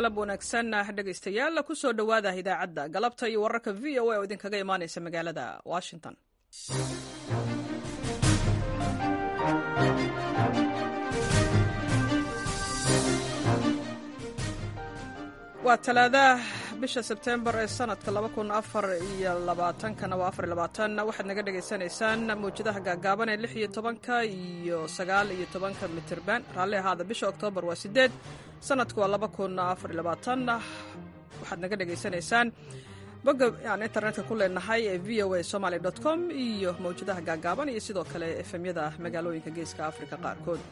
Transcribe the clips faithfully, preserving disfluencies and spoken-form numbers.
galab wanaagsan dhegaystayaal ku soo dhowaada idaacadda galabta iyo wararka v o a oo idinkaga imaanaysa magaalada Washington. waa talaada bisha Sebtembar ee sanadka laba kun afar iyo labaatan kana waa afar iyo labaatan waxaad naga dhageysanaysaan mawjadaha gaagaaban ee lix iyo tobanka iyo sagaal iyo tobanka mitirban raalli ahaada bisha Oktoobar waa sideed sanadku waa laba kun afar iyo labaatan waxaad naga dhageysanaysaan bogga aan internetka ku leenahay ee v o a somali dot com iyo mawjadaha gaagaaban iyo sidoo kale F M-yada magaalooyinka geeska Afrika qaarkood.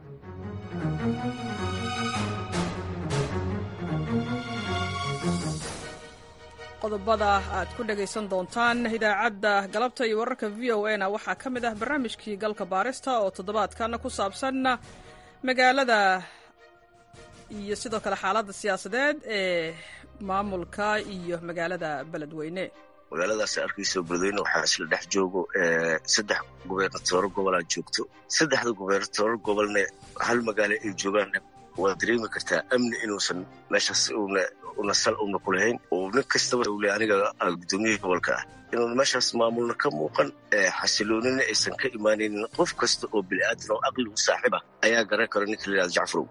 qodobada aad ku dhagaysan doontaan idaacadda galabta iyo wararka v o a na waxaa ka mid ah barnaamijkii galka baarista oo toddobaadkan ku saabsan magaalada iyo sidoo kale xaaladda siyaasadeed ee maamulka iyo magaalada beledweyne. magaaladaas arkayso beledweyne waxaa isla dhex joogo saddex gobernatooro gobolaa joogto saddexda gobernatooro gobolne hal magaalo ay joogaan waa dareemi kartaa amni inuusan meeshaas una una sal una ku lahayn oo nin kastaba uu leeyahay aniga gudoomiyaha gobolka ah inuu meeshaas maamulna ka muuqan xasiloonina aysan ka imaanaynin qof kasta oo bini'aadan oo aqli u saaxiiba ayaa garan kara ninka la yidhahdo Jacfarow.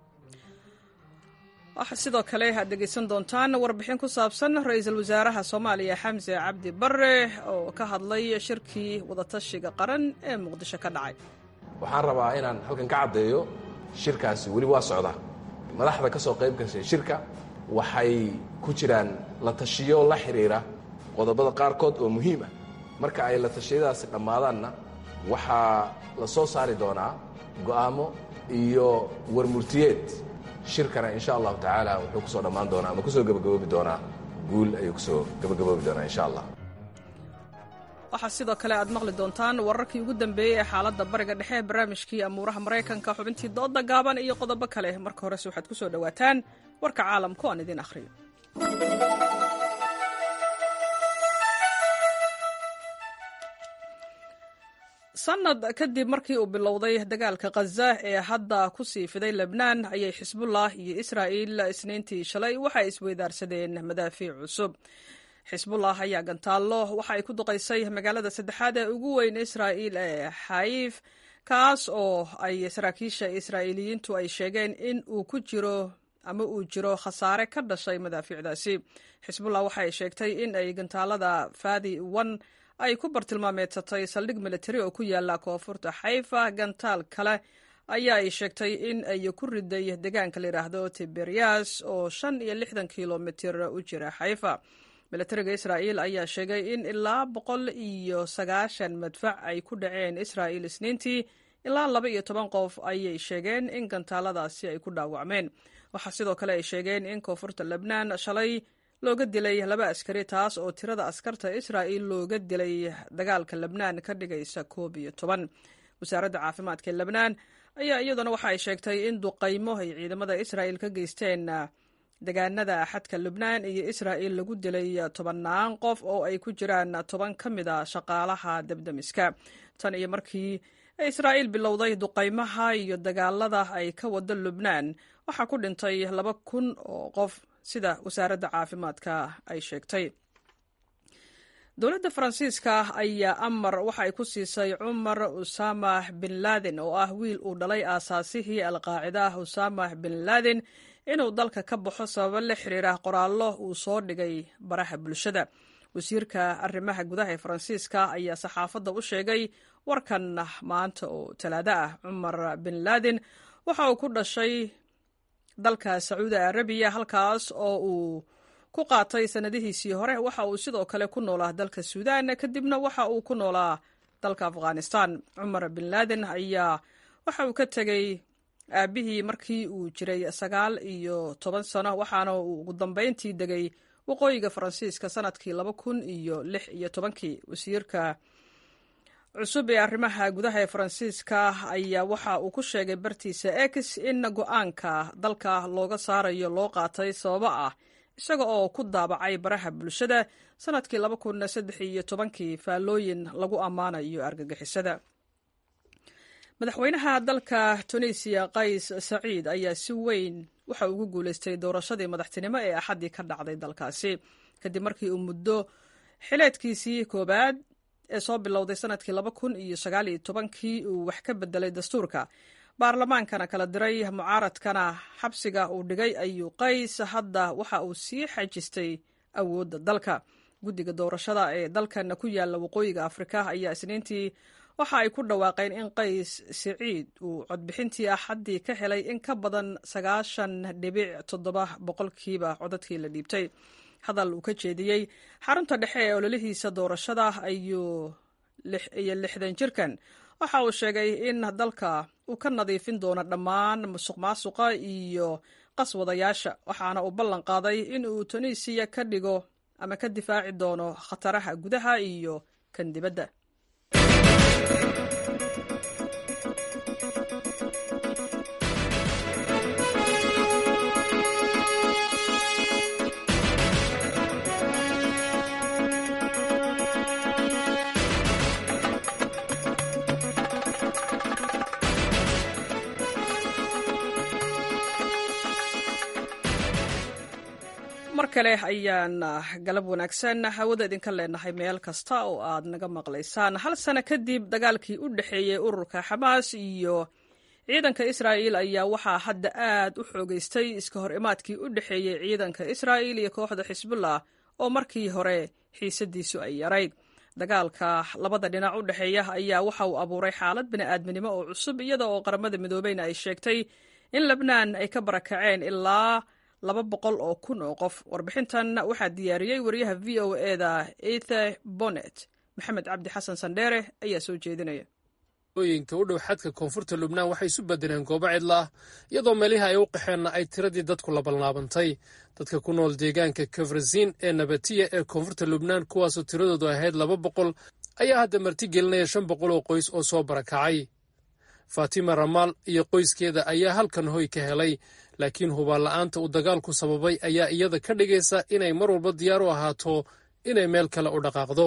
waxaa sidoo kale aad dhegaysan doontaan warbixin ku saabsan ra-iisul wasaaraha Soomaaliya Xamse Cabdi Barre oo ka hadlay shirkii wadatashiga qaran ee Muqdisho ka dhacay. waxaan rabaa inaan halkan ka caddeeyo shirkaasi weli waa socda madaxda ka soo qayb gashay shirka waxay ku jiraan la tashiyo la xiriira qodobada qaarkood oo muhiim ah marka ay la tashiyadaasi dhammaadaanna waxaa la soo saari doonaa go'aamo iyo warmurtiyeed shirkana insha allahu tacaala wuxuu kusoo dhammaan doonaa ama kusoo gabagaboobi doonaa guul ayuu kusoo gabagaboobi doonaa insha allah. waxaa sidoo kale aad maqli doontaan wararkii ugu dambeeyey ee xaaladda bariga dhexe ee barnaamijkii amuuraha Maraykanka xubintii dooda gaaban iyo qodobo kale marka horese waxaad ku soo dhawaataan warka caalamka oo aan idin akhriyo. sanad kadib markii uu bilowday dagaalka Gaza ee hadda ku sii fiday Lebanon ayay Xisbullah iyo Israa'iil isniintii shalay waxay isweydaarsadeen madaafiic cusub. Xisbullah ayaa gantaallo waxa ay ku duqaysay magaalada saddexaad ee ugu weyn Israa'iil ee Xayf kaas oo ay saraakiisha Israa'iiliyiintu ay sheegeen in uu ku jiro ama uu jiro khasaare ka dhashay madaafiicdaasi. Xisbullah waxa ay sheegtay in ay gantaalada Fadi one ay ku bartilmaameedsatay saldhig militari oo ku yaala koonfurta Xayfa. gantaal kale ayaa ay sheegtay in ay ku riday deegaanka la yiraahdo Tiberias oo shan iyo lixdan kiiloomitir u jira Xayfa. militariga Israa'iil ayaa sheegay in ilaa boqol iyo sagaashan madfac ay ku dhaceen Israa'iil isniintii ilaa laba iyo toban qof ayay sheegeen in gantaaladaasi ay ku dhaawacmeen. waxaa sidoo kale ay sheegeen in koonfurta Lebanon shalay looga dilay laba askari taas oo tirada askarta Israa'iil looga dilay dagaalka Lebanon ka dhigaysa koob iyo toban. wasaaradda caafimaadka ee Lebanon ayaa iyaduna waxa ay sheegtay in duqaymo ay ciidamada Israa'iil ka geysteen deegaanada xadka Lebanon iyo Israa'iil lagu dilay tobannaan qof oo ay ku jiraan toban ka mid ah shaqaalaha dabdamiska. tan iyo markii Israa'iil bilowday duqaymaha iyo dagaalada ay ka wada Lebanon waxaa ku dhintay laba kun oo qof sida wasaaradda caafimaadka ay sheegtay. dowladda Faransiiska ayaa amar waxa ay ku siisay Umar Usama bin Laden oo ah wiil uu dhalay aasaasihii Al-Qaacida Usama bin Laden inuu dalka ka baxo sababo la xiriira qoraallo uu soo dhigay baraha bulshada. wasiirka arrimaha gudaha ee Faransiiska ayaa saxaafadda u sheegay warkan maanta oo talaado ah. Umar bin Laden waxa uu ku dhashay dalka Sacuudi Arabiya halkaas oo uu ku qaatay sanadihiisii hore. waxa uu sidoo kale ku noolaa dalka Suudaan kadibna waxa uu ku noolaa dalka Afghanistan. Umar bin Laden ayaa waxa uu ka tegay aabihii markii uu jiray sagaal iyo toban sano waxaana uu ugu dambeyntii degay waqooyiga Faransiiska sanadkii laba kun iyo lix iyo tobankii. wasiirka cusub ee arrimaha gudaha ee Faransiiska ayaa waxa uu ku sheegay bartiisa X in go'aanka dalka looga saarayo loo qaatay sababo ah isaga oo ku daabacay baraha bulshada sanadkii laba kun saddex iyo tobankii faallooyin lagu ammaanayo argagixisada. madaxweynaha dalka Tunisia Qays Saciid ayaa si weyn waxa uu ugu guulaystay doorashadii madaxtinimo ee axaddii ka dhacday dalkaasi kadib markii uu muddo xileedkiisii koowaad ee soo bilowday sanadkii laba kun iyo sagaal iyo tobankii uu wax ka bedelay dastuurka baarlamaankana kala diray mucaaradkana xabsiga uu dhigay ayuu qays hadda waxa uu sii xajistay awoodda dalka guddiga doorashada ee dalkan ku yaala waqooyiga afrika ayaa isniintii waxa ay ku dhawaaqeen in qays siciid uu codbixintii axaddii ka helay in ka badan sagaashan dhibic toddoba boqolkiiba codadkii la dhiibtay hadal uu ka jeediyey xarunta dhexe ee ololihiisa doorashada ayuu iyo lixdan jirkan waxa uu sheegay in dalka uu ka nadiifin doono dhammaan musuq maasuqa iyo qaswadayaasha waxaana uu ballan qaaday in uu tunisiya ka dhigo ama ka difaaci doono khataraha gudaha iyo kan dibadda mar kale ayaan galab wanaagsan hawada idinka leenahay meel kasta oo aad naga maqlaysaan hal sano kadib dagaalkii u dhexeeyey ururka xamaas iyo ciidanka israa'iil ayaa waxaa hadda aad u xoogaystay iska hor imaadkii u dhexeeyey ciidanka israa'iil iyo kooxda xisbullah oo markii hore xiisadiisu ay yarayd dagaalka labada dhinac u dhexeeya ayaa waxa uu abuuray xaalad bini'aadminimo oo cusub iyada oo qaramada midoobeyna ay sheegtay in lebnaan ay ka barakaceen ilaa laba boqol oo kun oo qof warbixintan waxaa diyaariyey wariyaha v o eda ethe bonnet maxamed cabdi xasan sandheere ayaa soo jeedinaya ooyinka u dhow xadka koonfurta lubnaan waxay isu bedeleen goobo cidla ah iyadoo meelihi ay u qaxeenna ay tiradii dadku labanlaabantay dadka ku nool deegaanka kafrasiin ee nabatiya ee koonfurta lubnaan kuwaasoo tiradoodu ahayd laba boqol ayaa hadda marti gelinaya shan boqol oo qoys oo soo barakacay faatima ramaal iyo qoyskeeda ayaa halkan hoy ka helay laakiin hubaanla'aanta uu dagaalku sababay ayaa iyada ka dhigaysa inay mar walba diyaar u ahaato inay meel kale u dhaqaaqdo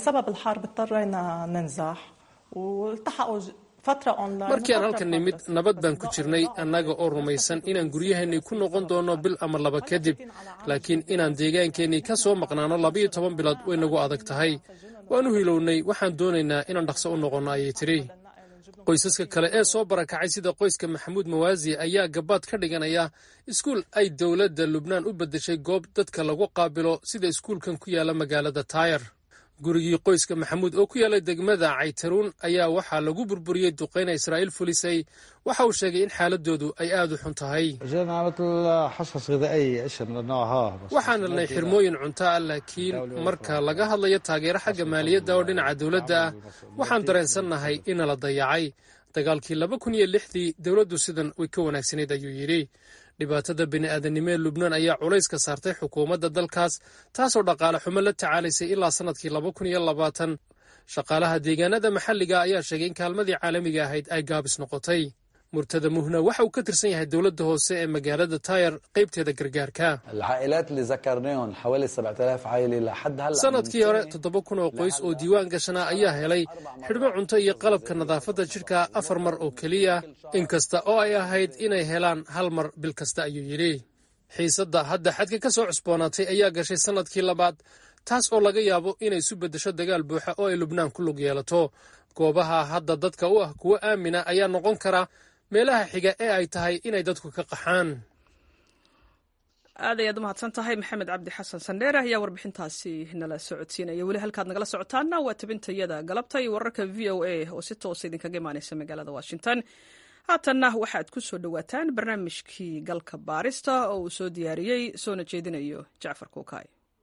markii aan halkan nimid nabad baan ku jirnay annaga oo rumaysan inaan guryaheennii ku noqon doonno bil ama laba kadib laakiin inaan deegaankeennii ka soo maqnaano labayo toban bilood way nagu adag tahay waan u hilownay waxaan doonaynaa inaan dhaqso u noqonno ayay tidhi qoysaska kale ee soo barakacay sida qoyska maxamuud mawaasi ayaa gabaad ka dhiganaya iskuul ay dowladda lubnaan u beddeshay goob dadka lagu qaabilo sida iskuulkan ku yaala magaalada taayar gurigii qoyska maxamuud oo ku yaala degmada caytaruun ayaa waxaa lagu burburiyey duqayna israa'iil fulisay waxa uu sheegay in xaaladoodu ay aad u xun tahay waxaan helnay xirmooyin cunto ah laakiin marka laga hadlayo taageero xagga maaliyadda oo dhinaca dowladda ah waxaan dareensannahay inala dayacay dagaalkii laba kun iyo lixdii dowladdu sidan way ka wanaagsanayd ayuu yidhi dhibaatada bini'aadanimo ee lubnaan ayaa culays ka saartay xukuumadda dalkaas taasoo dhaqaale xumo la tacaalaysay ilaa sannadkii laba kun iyo labaatan shaqaalaha deegaanada maxalliga ayaa sheegay in kaalmadii caalamiga ahayd ay gaabis noqotay murtada muhna waxa uu ka tirsan yahay dowladda hoose ee magaalada taayar qaybteeda gargaarka sanadkii hore toddoba kun oo qoys oo diiwaan gashanaa ayaa helay xidhmo cunto iyo qalabka nadaafadda jidhka afar mar oo keliya inkasta oo ay ahayd inay helaan hal mar bil kasta ayuu yidhi xiisadda hadda xadka ka soo cusboonaatay ayaa gashay sannadkii labaad taas oo laga yaabo inay isu beddesho dagaal buuxa oo ay lubnaan ku lug yeelato goobaha hadda dadka u ah kuwo aamina ayaa noqon kara meelaha xiga ee ay tahay inay dadku ka qaxaan aad ayaad u mahadsan tahay maxamed cabdi xasan sandheere ayaa warbixintaasi nala socodsiinaya weli halkaad nagala socotaana waa tabintayada galabta iyo wararka v o a oo si toosa idinkaga imaanaysa magaalada washington haatanna waxaad ku soo dhowaataan barnaamijkii galka baarista oo uu soo diyaariyey soona jeedinayo jacfar kuukaay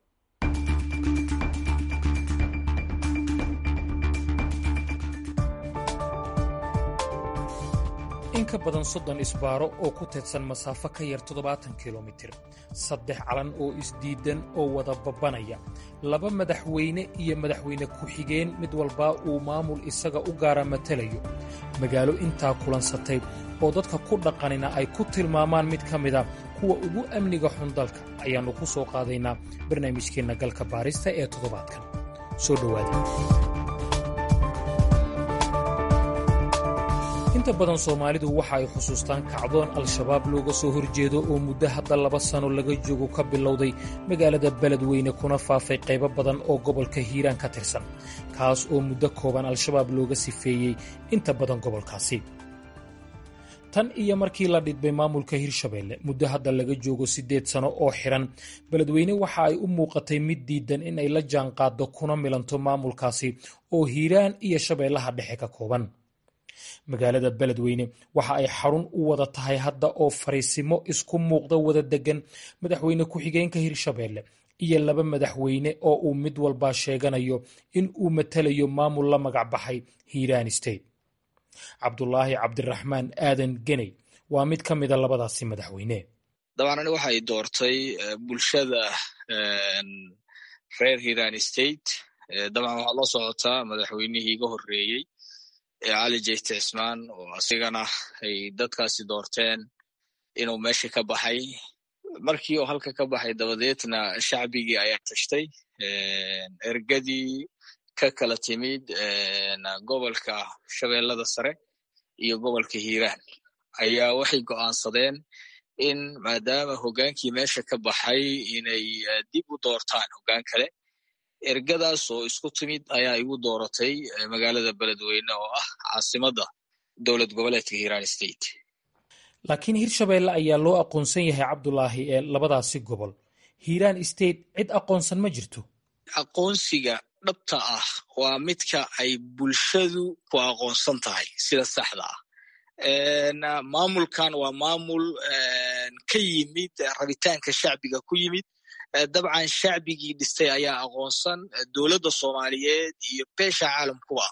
in ka badan soddon isbaaro oo ku teedsan masaafo ka yar toddobaatan kilomitir saddex calan oo isdiidan oo wada babbanaya laba madaxweyne iyo madaxweyne ku-xigeen mid walbaa uu maamul isaga u gaara matalayo magaalo intaa kulansatay oo dadka ku dhaqanina ay ku tilmaamaan mid ka mida kuwa ugu amniga xun dalka ayaannu ku soo qaadaynaa barnaamijkeenna galka baarista ee toddobaadkan soo dhowaada inta badan soomaalidu waxa ay xusuustaan kacdoon al-shabaab looga soo horjeedo oo muddo hadda laba sano laga joogo ka bilowday magaalada beledweyne kuna faafay qaybo badan oo gobolka hiiraan ka tirsan kaas oo muddo kooban al-shabaab looga sifeeyey inta badan gobolkaasi tan iyo markii la dhidbay maamulka hirshabeelle muddo hadda laga joogo siddeed sano oo xiran beledweyne waxa ay u muuqatay mid diidan in ay la jaanqaaddo kuna milanto maamulkaasi oo hiiraan iyo shabeellaha dhexe ka kooban magaalada beledweyne waxa ay xarun u wada tahay hadda oo fariisimo isku muuqda wada degan madaxweyne ku-xigeenka hirshabeelle iyo laba madaxweyne oo uu mid walba sheeganayo in uu matalayo maamul la magac baxay hiiraan state cabdulaahi cabdiraxmaan aadan geney waa mid ka mida labadaasi madaxweyne dabcan ani waxay doortay bulshada reer hiiraan state dabcan waxaa loo socotaa madaxweynihii iga horreeyey cali jeyte cismaan oo asigana ay dadkaasi doorteen inuu meesha ka baxay markii oo halka ka baxay dabadeedna shacbigii ayaa tashtay ergadii ka kala timid gobolka shabeellada sare iyo gobolka hiiraan ayaa waxay go'aansadeen in maadaama hoggaankii meesha ka baxay inay dib u doortaan hoggaan kale ergadaas oo isku timid ayaa igu dooratay magaalada beledweyne oo ah caasimadda dowlad goboleedka hiiraan state laakiin hirshabeelle ayaa loo aqoonsan yahay cabdulaahi ee labadaasi gobol hiiraan state cid aqoonsan ma jirto aqoonsiga dhabta ah waa midka ay bulshadu ku aqoonsan tahay sida saxda ah maamulkan waa maamul ka yimid rabitaanka shacbiga ku yimid dabcan shacbigii dhistay ayaa aqoonsan dowladda soomaaliyeed iyo beesha caalamkuba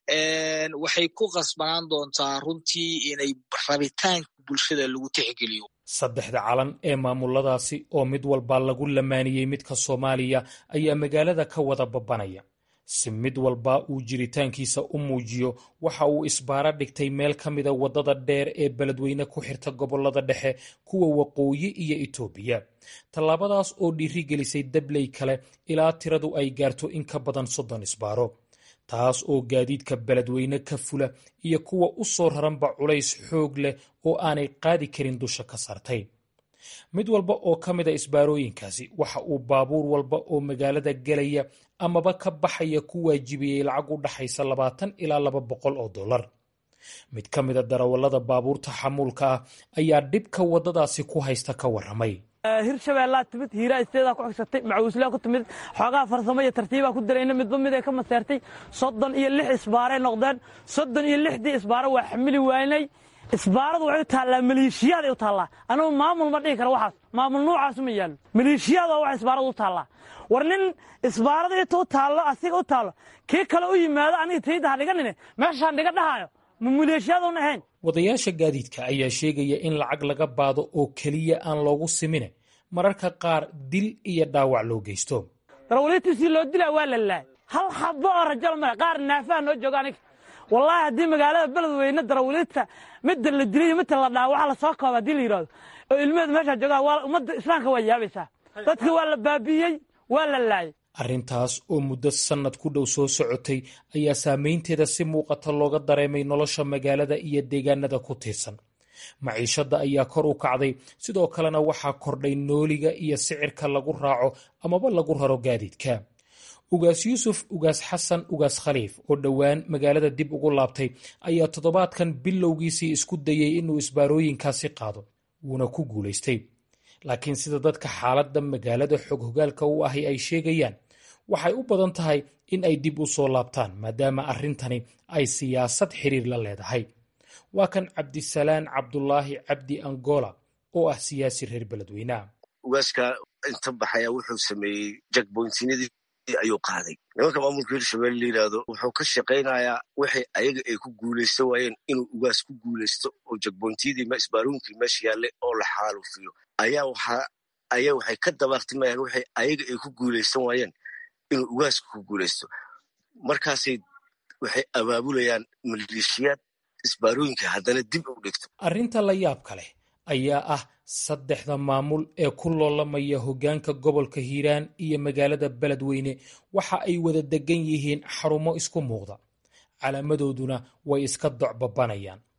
waxay ku qasbanaan doontaa runtii inay rabitaanka bulshada lagu tixgeliyo saddexda calan ee maamuladaasi oo mid walba lagu lamaaniyey midka soomaaliya ayaa magaalada ka wada babanaya si mid walba uu jiritaankiisa u muujiyo waxa uu isbaara dhigtay meel ka mida waddada dheer ee beledweyne ku xirta gobollada dhexe kuwa waqooyi iyo itoobiya tallaabadaas oo dhiiri gelisay dabley kale ilaa tiradu ay gaarto in ka badan soddon isbaaro taas oo gaadiidka beledweyne ka fula iyo kuwa u soo raranba culays xoog leh oo aanay qaadi karin dusha ka saartay mid walba oo ka mida isbaarooyinkaasi waxa uu baabuur walba oo magaalada gelaya amaba ka baxaya ku waajibiyey lacag u dhaxaysa labaatan ilaa laba boqol oo dollar mid ka mida darawallada baabuurta xamuulka ah ayaa dhibka waddadaasi ku haysta ka warramay hirshabeellaa timid hiiraa isteedaa ku xigsatay macawislaa ku timid xoogaha farsamo iyo tartiibaa ku darayna midba mid ay ka maseertay soddon iyo lix isbaaray noqdeen soddon iyo lixdii isbaaro waa xamili waynay isbaaradu waxay u taallaa maleeshiyaad ay u taallaa anigu maamul ma dhihi kara waxaas maamul nuucaasu ma yaallo maleeshiyaad waa wax isbaaradu u taallaa war nin isbaarada inta u taallo asiga u taallo kii kale u yimaado aniga tayda ha dhiganine meeshaan dhiga dhahaayo ma maleeshiyaadun ahayn wadayaasha gaadiidka ayaa sheegaya in lacag laga baado oo keliya aan loogu simine mararka qaar dil iyo dhaawac loo geysto darawaliintiisii loo dilaa waa la laayay hal xabo oo rajal male qaar naafaha noo jooga aniga wallaahi haddii magaalada beledweyne darawaliinta midda la dilay iyo midda la dhaawaca lasoo kooba haddii la yidhahdo oo ilmeheed meeshaa joogaa waa ummadda islaamka waa yaabaysaa dadka waa la baabi'iyey waa la laayay arrintaas oo muddo sannad ku dhow soo socotay ayaa saamaynteeda si muuqata looga dareemay nolosha magaalada iyo deegaanada ku tiirsan maciishadda ayaa kor u kacday sidoo kalena waxaa kordhay nooliga iyo sicirka lagu raaco amaba lagu raro gaadiidka ugaas yuusuf ugaas xasan ugaas khaliif oo dhowaan magaalada dib ugu laabtay ayaa toddobaadkan bilowgiisii isku dayey inuu isbaarooyinkaasi qaado wuuna ku guulaystay laakiin sida dadka xaaladda magaalada xog hogaalka u ahi ay sheegayaan waxay u badan tahay in ay dib u soo laabtaan maadaama arrintani ay siyaasad xiriir la leedahay waa kan cabdisalaan cabdulaahi cabdi angola oo ah siyaasi reer beledweyneha ugaaska inta baxaya wuxuu sameeyey jakboyntinadii ayuu qaaday nimanka maamulka hirshabelle la yidhaahdo wuxuu ka shaqaynayaa wixii ayaga ay ku guulaysto waayeen inuu ugaas ku guulaysto oo jakboyntiyadii isbaarooyinkii meesha yaalle oo la xaalufiyo ayaa waxaa ayaa waxay ka dabaartimayaan wixii ayaga ay ku guulaysan waayeen inuu ugaaska ku guulaysto markaasay waxay abaabulayaan maleeshiyaad isbaarooyinka haddana dib u dhigto arrinta la yaabka leh ayaa ah saddexda maamul ee ku loolamaya hoggaanka gobolka hiiraan iyo magaalada beledweyne waxa ay wada degan yihiin xarumo isku muuqda calaamadooduna way iska docbabanayaan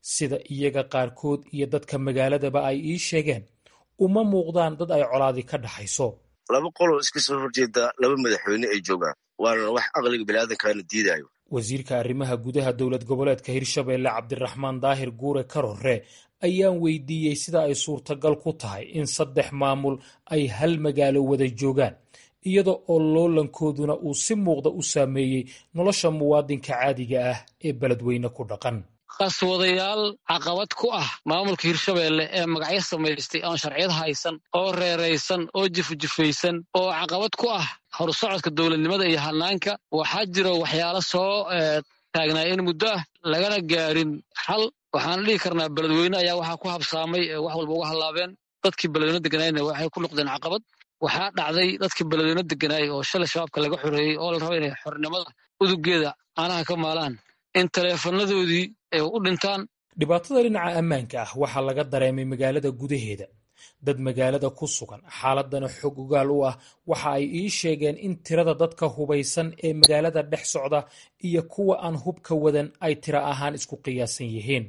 sida iyaga qaarkood iyo dadka magaaladaba ay ii sheegeen uma muuqdaan dad ay colaadi ka dhaxayso. laba qoloo iska soo horjeeda laba madaxweyne ay joogaan waana wax aqliga biniaadankaana diidayo. wasiirka arrimaha gudaha dowlad goboleedka hirshabeelle cabdiraxmaan daahir guure karore ayaan weydiiyey sida ay suurtagal ku tahay in saddex maamul ay hal magaalo wada joogaan iyada oo loolankooduna uu si muuqda u saameeyey nolosha muwaadinka caadiga ah ee beledweyne ku dhaqan. qaswadayaal caqabad ku ah maamulka hirshabeelle ee magacyo samaystay aan sharciyad haysan oo reeraysan oo jifjifaysan oo caqabad ku ah horsocodka dowladnimada iyo hanaanka. waxaa jiro waxyaalo soo taagnaa in muddo ah lagana gaarin xal. waxaan dhihi karnaa beledweyne ayaa waxaa ku habsaamay wax walba uga hallaabeen. dadkii beledweyne deganaayna waxay ku noqdeen caqabad. waxaa dhacday dadkii beledweyne deganaayay oo shalay shabaabka laga xoreeyey oo la rabo inay xornimada udugeeda caanaha ka maalaan in taleefanadoodii ay u dhintaan. dhibaatada dhinaca ammaanka ah waxaa laga dareemay magaalada gudaheeda. dad magaalada ku sugan xaaladana xog ogaal u ah waxa ay ii sheegeen in tirada dadka hubaysan ee magaalada dhex socda iyo kuwa aan hubka wadan ay tiro ahaan isku qiyaasan yihiin.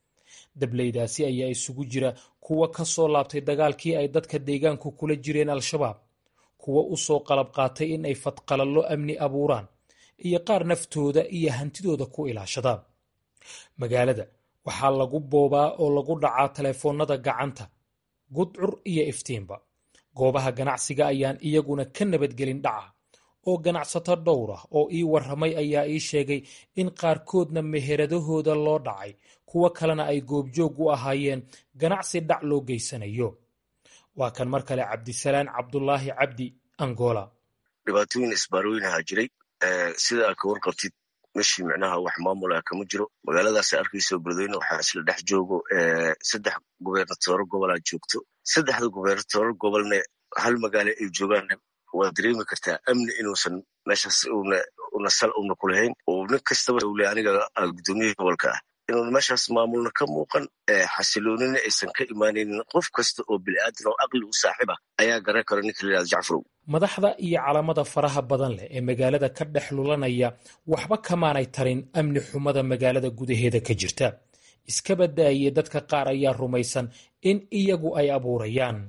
dableydaasi ayaa isugu jira kuwa ka soo laabtay dagaalkii ay dadka deegaanku kula jireen al-shabaab, kuwa u soo qalab qaatay in ay fadqalallo amni abuuraan, iyo qaar naftooda iyo hantidooda ku ilaashada. magaalada waxaa lagu boobaa oo lagu dhacaa taleefoonnada gacanta, gudcur iyo iftiinba. goobaha ganacsiga ayaan iyaguna ka nabadgelin dhaca, oo ganacsato dhowr ah oo ii warramay ayaa ii sheegay in qaarkoodna meheradahooda loo dhacay, kuwo kalena ay goobjoog u ahaayeen ganacsi dhac loo geysanayo. waa kan mar kale cabdisalaan cabdulaahi cabdi angola. dhibaatooyin isbaarooyinaha jiray sida aad ka warqabtid meshii micnaha wax maamulaha kama jiro. magaaladaas arkayso beledweyne waxaa isla dhex joogo saddex gubernatooro gobolaa joogto. saddexda gubernatooro gobolne hal magaalo ay joogaan waa dareemi kartaa amni inuusan meeshaas una sal una ku lahayn oo nin kastaba ule aniga gudoomiyaha gobolka ah inuun meeshaas maamulna ka muuqan xasiloonina aysan ka imaanaynin. qof kasta oo bini'aadan oo aqli u saaxiib ah ayaa garan kara ninka la yidhahdo jacfarow. madaxda iyo calamada faraha badan leh ee magaalada ka dhex lulanaya waxba kamaanay tarin amni xumada magaalada gudaheeda ka jirta. iska badaaye dadka qaar ayaa rumaysan in iyagu ay abuurayaan.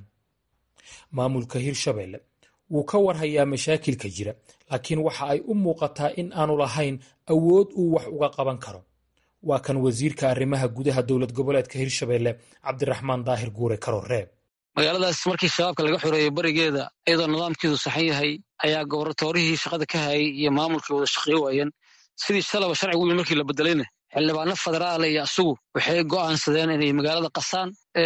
maamulka hirshabeelle wuu ka warhayaa mashaakilka jira, laakiin waxa ay u muuqataa in aanu lahayn awood uu wax uga qaban karo. waa kan wasiirka arrimaha gudaha dowlad goboleedka hirshabeelle cabdiraxmaan daahir guure karore. magaaladaas markii shabaabka laga xoreeyey barigeeda iyadoo nidaamkeedu saxan yahay ayaa goboratoorihii shaqada ka hayay iyo maamulkii wada shaqeey waayeen. sidii shalaba sharcigu wiil markii la bedelayna xildhibaano federaal iyo asugu waxay go'aansadeen inay magaalada qasaan.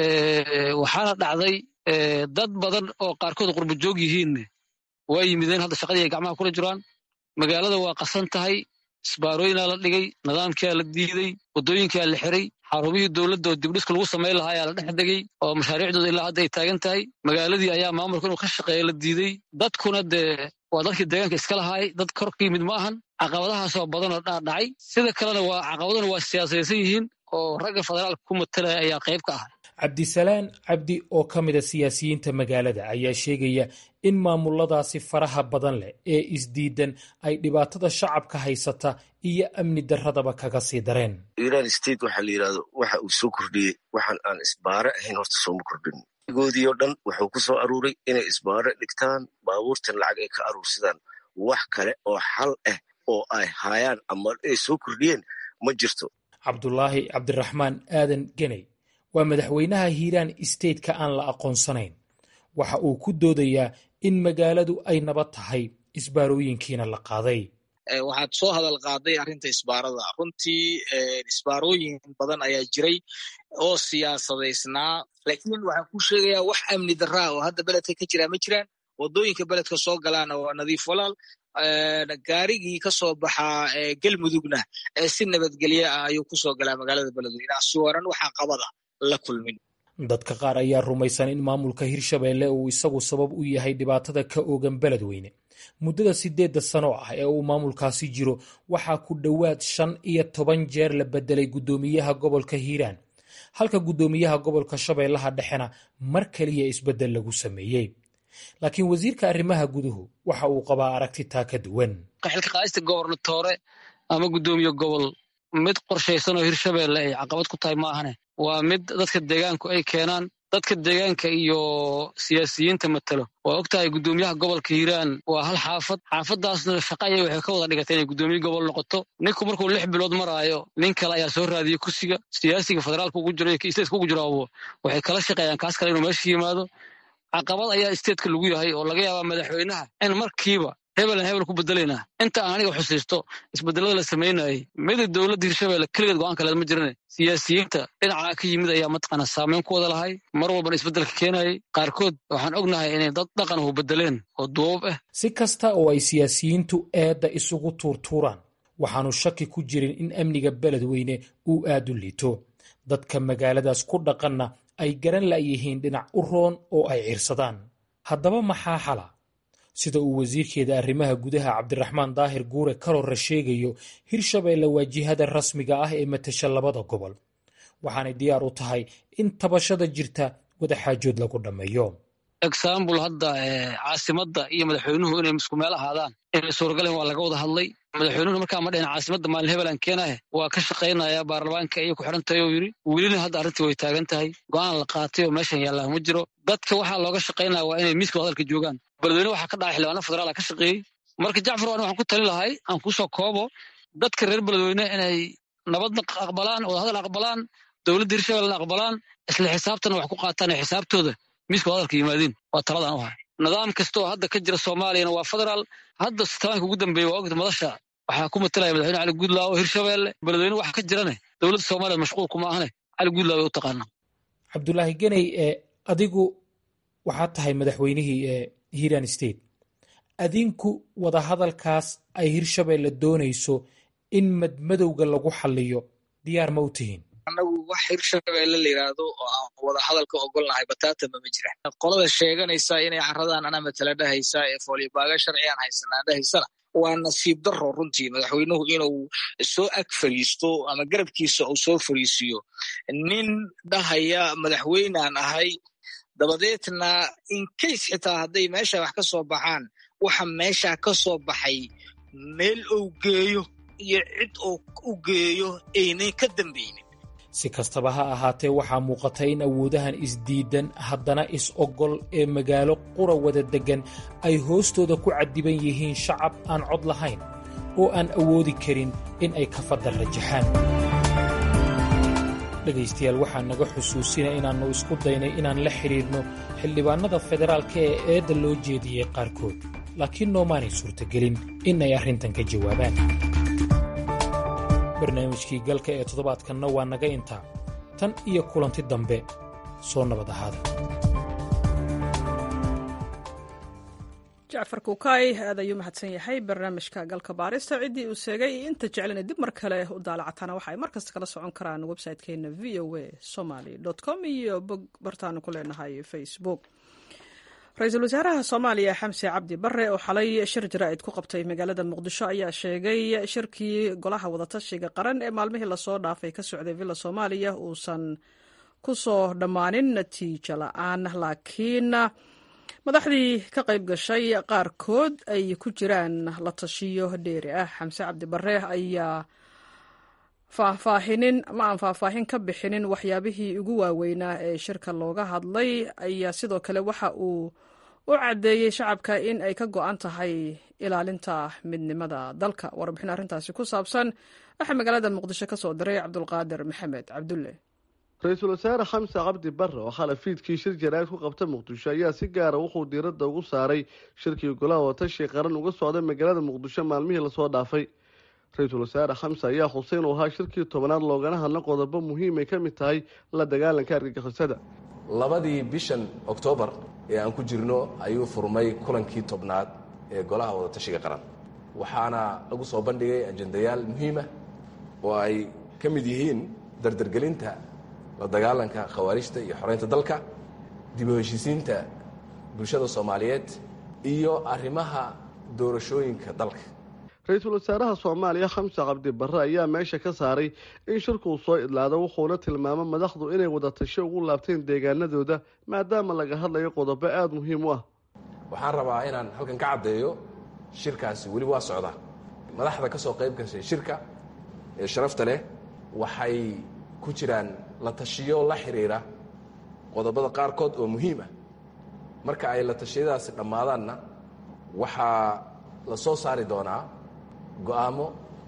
waxaana dhacday dad badan oo qaarkood qurbo joog yihiinne waa yimideen hadda shaqadii ay gacmaha kula jiraan. magaalada waa qasan tahay, isbaarooyinaa la dhigay, nidaamkaa la diiday, waddooyinkaa la xiray, xarumihii dowladda oo dibdhiska lagu samayn lahaa ayaa la dhex degay oo mashaariicdooda ilaa hadda ay taagan tahay. magaaladii ayaa maamulka inuu ka shaqeeya la diiday. dadkuna dee waa dadkii deegaanka iska lahaay, dad kor ka yimid ma ahan. caqabadahaasoo badanoo dhaadhacay. sida kalena waa caqabaduna waa siyaasaysan yihiin oo ragga federaalka ku matalaya ayaa qayb ka ah. cabdisalaan cabdi oo ka mida siyaasiyiinta magaalada ayaa sheegaya in maamuladaasi faraha badan leh ee isdiidan ay dhibaatada shacabka haysata iyo amni darradaba kaga sii dareen. iran state waxaa la yidhahdo waxa uu soo kordhiyey waxaan aan isbaare ahayn horta sooma kordhin. goodii oo dhan wuxuu ku soo aruuray inay isbaare dhigtaan, baabuurtan lacag ay ka aruursadaan. wax kale oo xal ah oo ay haayaan ama ay soo kordhiyeen ma jirto. cabdulaahi cabdiraxmaan aadan geney waa madaxweynaha hiiraan stateka aan la aqoonsanayn. waxa uu ku doodayaa in magaaladu ay nabad tahay, isbaarooyinkiina la qaaday. waxaad soo hadal qaaday arrinta isbaarada. runtii isbaarooyin badan ayaa jiray oo siyaasadaysnaa, laakiin waxaan ku sheegayaa wax amni daraa oo hadda beledka ka jiraa ma jiraan. waddooyinka beledka soo galaana waa nadiif walaal. gaarigii ka soo baxaa galmudugna si nabadgelye ah ayuu ku soo galaa magaalada beledweyne si waran waxaa qabada la kulmin. dadka qaar ayaa rumaysan in maamulka hirshabeelle uu isagu sabab u yahay dhibaatada ka oogan beledweyne. muddada sideedda sano ah ee uu maamulkaasi jiro waxaa ku dhowaad shan iyo toban jeer la bedelay guddoomiyaha gobolka hiiraan, halka guddoomiyaha gobolka shabeellaha dhexena mar kaliya isbeddel lagu sameeyey. laakiin wasiirka arrimaha guduhu waxa uu qabaa aragti taa ka duwan. xilka qaadista gobernatoore ama guddoomiye gobol mid qorshaysan oo hirshabeelle ay caqabad ku tahay ma ahane waa mid dadka deegaanku ay keenaan. dadka deegaanka iyo siyaasiyiinta matalo waa og tahay guddoomiyaha gobolka hiiraan waa hal xaafad xaafadaasna shaqa ayay waxay ka wada dhigatay inay guddoomiye gobol noqoto. ninku markuu lix bilood maraayo nin kale ayaa soo raadiyey kursiga siyaasiga federaalka ugu jiro iyo isteedka ugu jiro waxay kala shaqeeyaan kaas kale inuu meesha yimaado. caqabad ayaa isteedka lagu yahay oo laga yaabaa madaxweynaha in markiiba hebelan hebel ku bedelaynaa inta aan aniga xusiisto isbedelada la samaynayay mida dowladda hirshabeelle keligeed go-aan kaleed ma jirane siyaasiyiinta dhinacaa ka yimid ayaa mataqaana saameyn ku wada lahay mar walbana isbedelka keenayay. qaarkood waxaan ognahay inay dad dhaqan hu bedeleen oo duubab ah. si kasta oo ay siyaasiyiintu eedda isugu tuurtuuraan waxaanu shaki ku jirin in amniga beledweyne uu aad u liito. dadka magaaladaas ku dhaqanna ay garan la'yihiin dhinac u roon oo ay ciirsadaan. haddaba maxaa xala? sida uu wasiirkeeda arrimaha gudaha cabdiraxmaan daahir guure karorra sheegayo, hirshabeelle waa jihada rasmiga ah ee matasha labada gobol, waxaanay diyaar u tahay in tabashada jirta wadaxaajood lagu dhammeeyo. example hadda caasimadda iyo madaxweynuhu inay isku meel ahaadaan inay suuragaleen waa laga wada hadlay. madaxweynuhu markaa ma dhehen caasimadda maalin hebelan keenahe waa ka shaqaynayaa baarlamaanka ayay ku xidhan tahay oo yidhi welina hadda arrintii way taagan tahay. go-aan la qaatay oo meeshan yaallaa ma jiro. dadka waxaa looga shaqaynaya waa inay miiska hadalka joogaan. beledweyne waxaa ka dhacay xildhibaano federaal ka shaqeeyey. marka jacfar waan waxaan ku tali lahay aan kusoo koobo dadka reer beledweyne inay nabadna aqbalaan oo hadal aqbalaan dowladda hirshabellena aqbalaan isla xisaabtana wax ku qaataan ee xisaabtooda miiska hadalka yimaadiin. waa taladaan u hay nidaam kasta oo hadda ka jira soomaaliyana waa federaal. hadda sitaanka ugu dambeeya waa ogta madasha waxaa ku matalaya madaxweyne cali guudlaaw oo hirshabeelle. beledweyne waxa ka jirane dowladda soomaaliya mashquulku ma ahane cali guudlaaw ay u taqaanaa. cabdulaahi geney ee adigu waxaad tahay madaxweynihii ee hiiraan state. adinku wadahadalkaas ay hirshabeelle doonayso in madmadowga lagu xalliyo diyaar ma u tihiin? annagu wax hirshabeelle la yidhaahdo oo aan wada hadalka ogolnahay bataatama ma jira. qolada sheeganaysa inay carradaan anaa matala dhahaysa ee foolibaaga sharcigaan haysanaa dhahaysana waa nasiib daro runtii madaxweynuhu inuu soo ag fariisto ama garabkiisa uu soo fariisiyo nin dhahaya madaxweynaan ahay dabadeedna inkays xitaa hadday meesha wax ka soo baxaan waxa meesha ka soo baxay meel uu geeyo iyo cid uu u geeyo aynay ka dambaynin. si kastaba ha ahaatee waxaa muuqata in awoodahan isdiidan haddana is-ogol ee magaalo qura wada deggan ay hoostooda ku cadiban yihiin shacab aan cod lahayn oo aan awoodi karin in ay ka fadal rajaxaan. dhegaystayaal waxaa naga xusuusina inaannu isku daynay inaan la xidhiidhno xildhibaanada federaalka ee eedda loo jeediyey qaarkood, laakiin noomaanay suurtagelin in ay arrintan ka jawaabaan. barnaamijkii galka ee toddobaadkanna waa naga intaa. tan iyo kulanti dambe soo nabad ahaada. jacfar kuukay aad ayuu mahadsan yahay. barnaamijka galka baarista ciddii uu sheegay inta jeclina dib mar kale u daalacatana waxa ay markasta kala socon karaan website-keena v o a somaly com iyo bog bartaanu ku leenahay facebook. ra-iisul wasaaraha soomaaliya xamse cabdi bare oo xalay shir jaraa'id ku qabtay magaalada muqdisho ayaa sheegay shirkii golaha wadatashiga qaran ee maalmihii lasoo dhaafay ka socday villa soomaaliya uusan ku soo dhammaanin natiijo la-aan, laakiin madaxdii ka qayb gashay qaarkood ay ku jiraan la tashiyo dheeri ah. xamse cabdi bare ayaa faahfaahinin ma aan faahfaahin ka bixinin waxyaabihii ugu waaweynaa ee shirka looga hadlay. ayaa sidoo kale waxa uu u caddeeyey shacabka in ay ka go'an tahay ilaalinta midnimada dalka. warbixin arrintaasi ku saabsan waxaa magaalada muqdisho ka soo diray cabdulqaadir maxamed cabdulle. ra-iisul wasaare xamse cabdi bare oo xalay fiidkii shir jaraa'id ku qabta muqdisho ayaa si gaara wuxuu diiradda ugu saaray shirkii golaha wadatashiga qaran uga socday magaalada muqdisho maalmihii lasoo dhaafay. ra-iisul wasaare xamse ayaa xuseen uu ahaa shirkii tobanaad loogana hadla qodobo muhiim ay ka mid tahay la dagaalanka argagixisada. labadii bishan oktoobar ee aan ku jirno ayuu furmay kulankii tobnaad ee golaha wadatashiga qaran, waxaana lagu soo bandhigay ajendayaal muhiimah oo ay ka mid yihiin dardargelinta la dagaalanka khawaarijta iyo xoreynta dalka, dib u heshiisiinta bulshada soomaaliyeed iyo arrimaha doorashooyinka dalka. ra-iisul wasaaraha soomaaliya xamse cabdi bare ayaa meesha ka saaray in shirkuu soo idlaado, wuxuuna tilmaamay madaxdu inay wadatasho ugu laabteen deegaanadooda maadaama laga hadlayo qodobo aada muhiim u ah. waxaan rabaa inaan halkan ka caddeeyo shirkaasi weli waa socdaa. madaxda ka soo qayb gashay shirka ee sharafta leh waxay ku jiraan la tashiyo la xiriira qodobada qaarkood oo muhiim ah marka ay la tashiyadaasi dhammaadaanna waxaa la soo saari doonaa go'aamo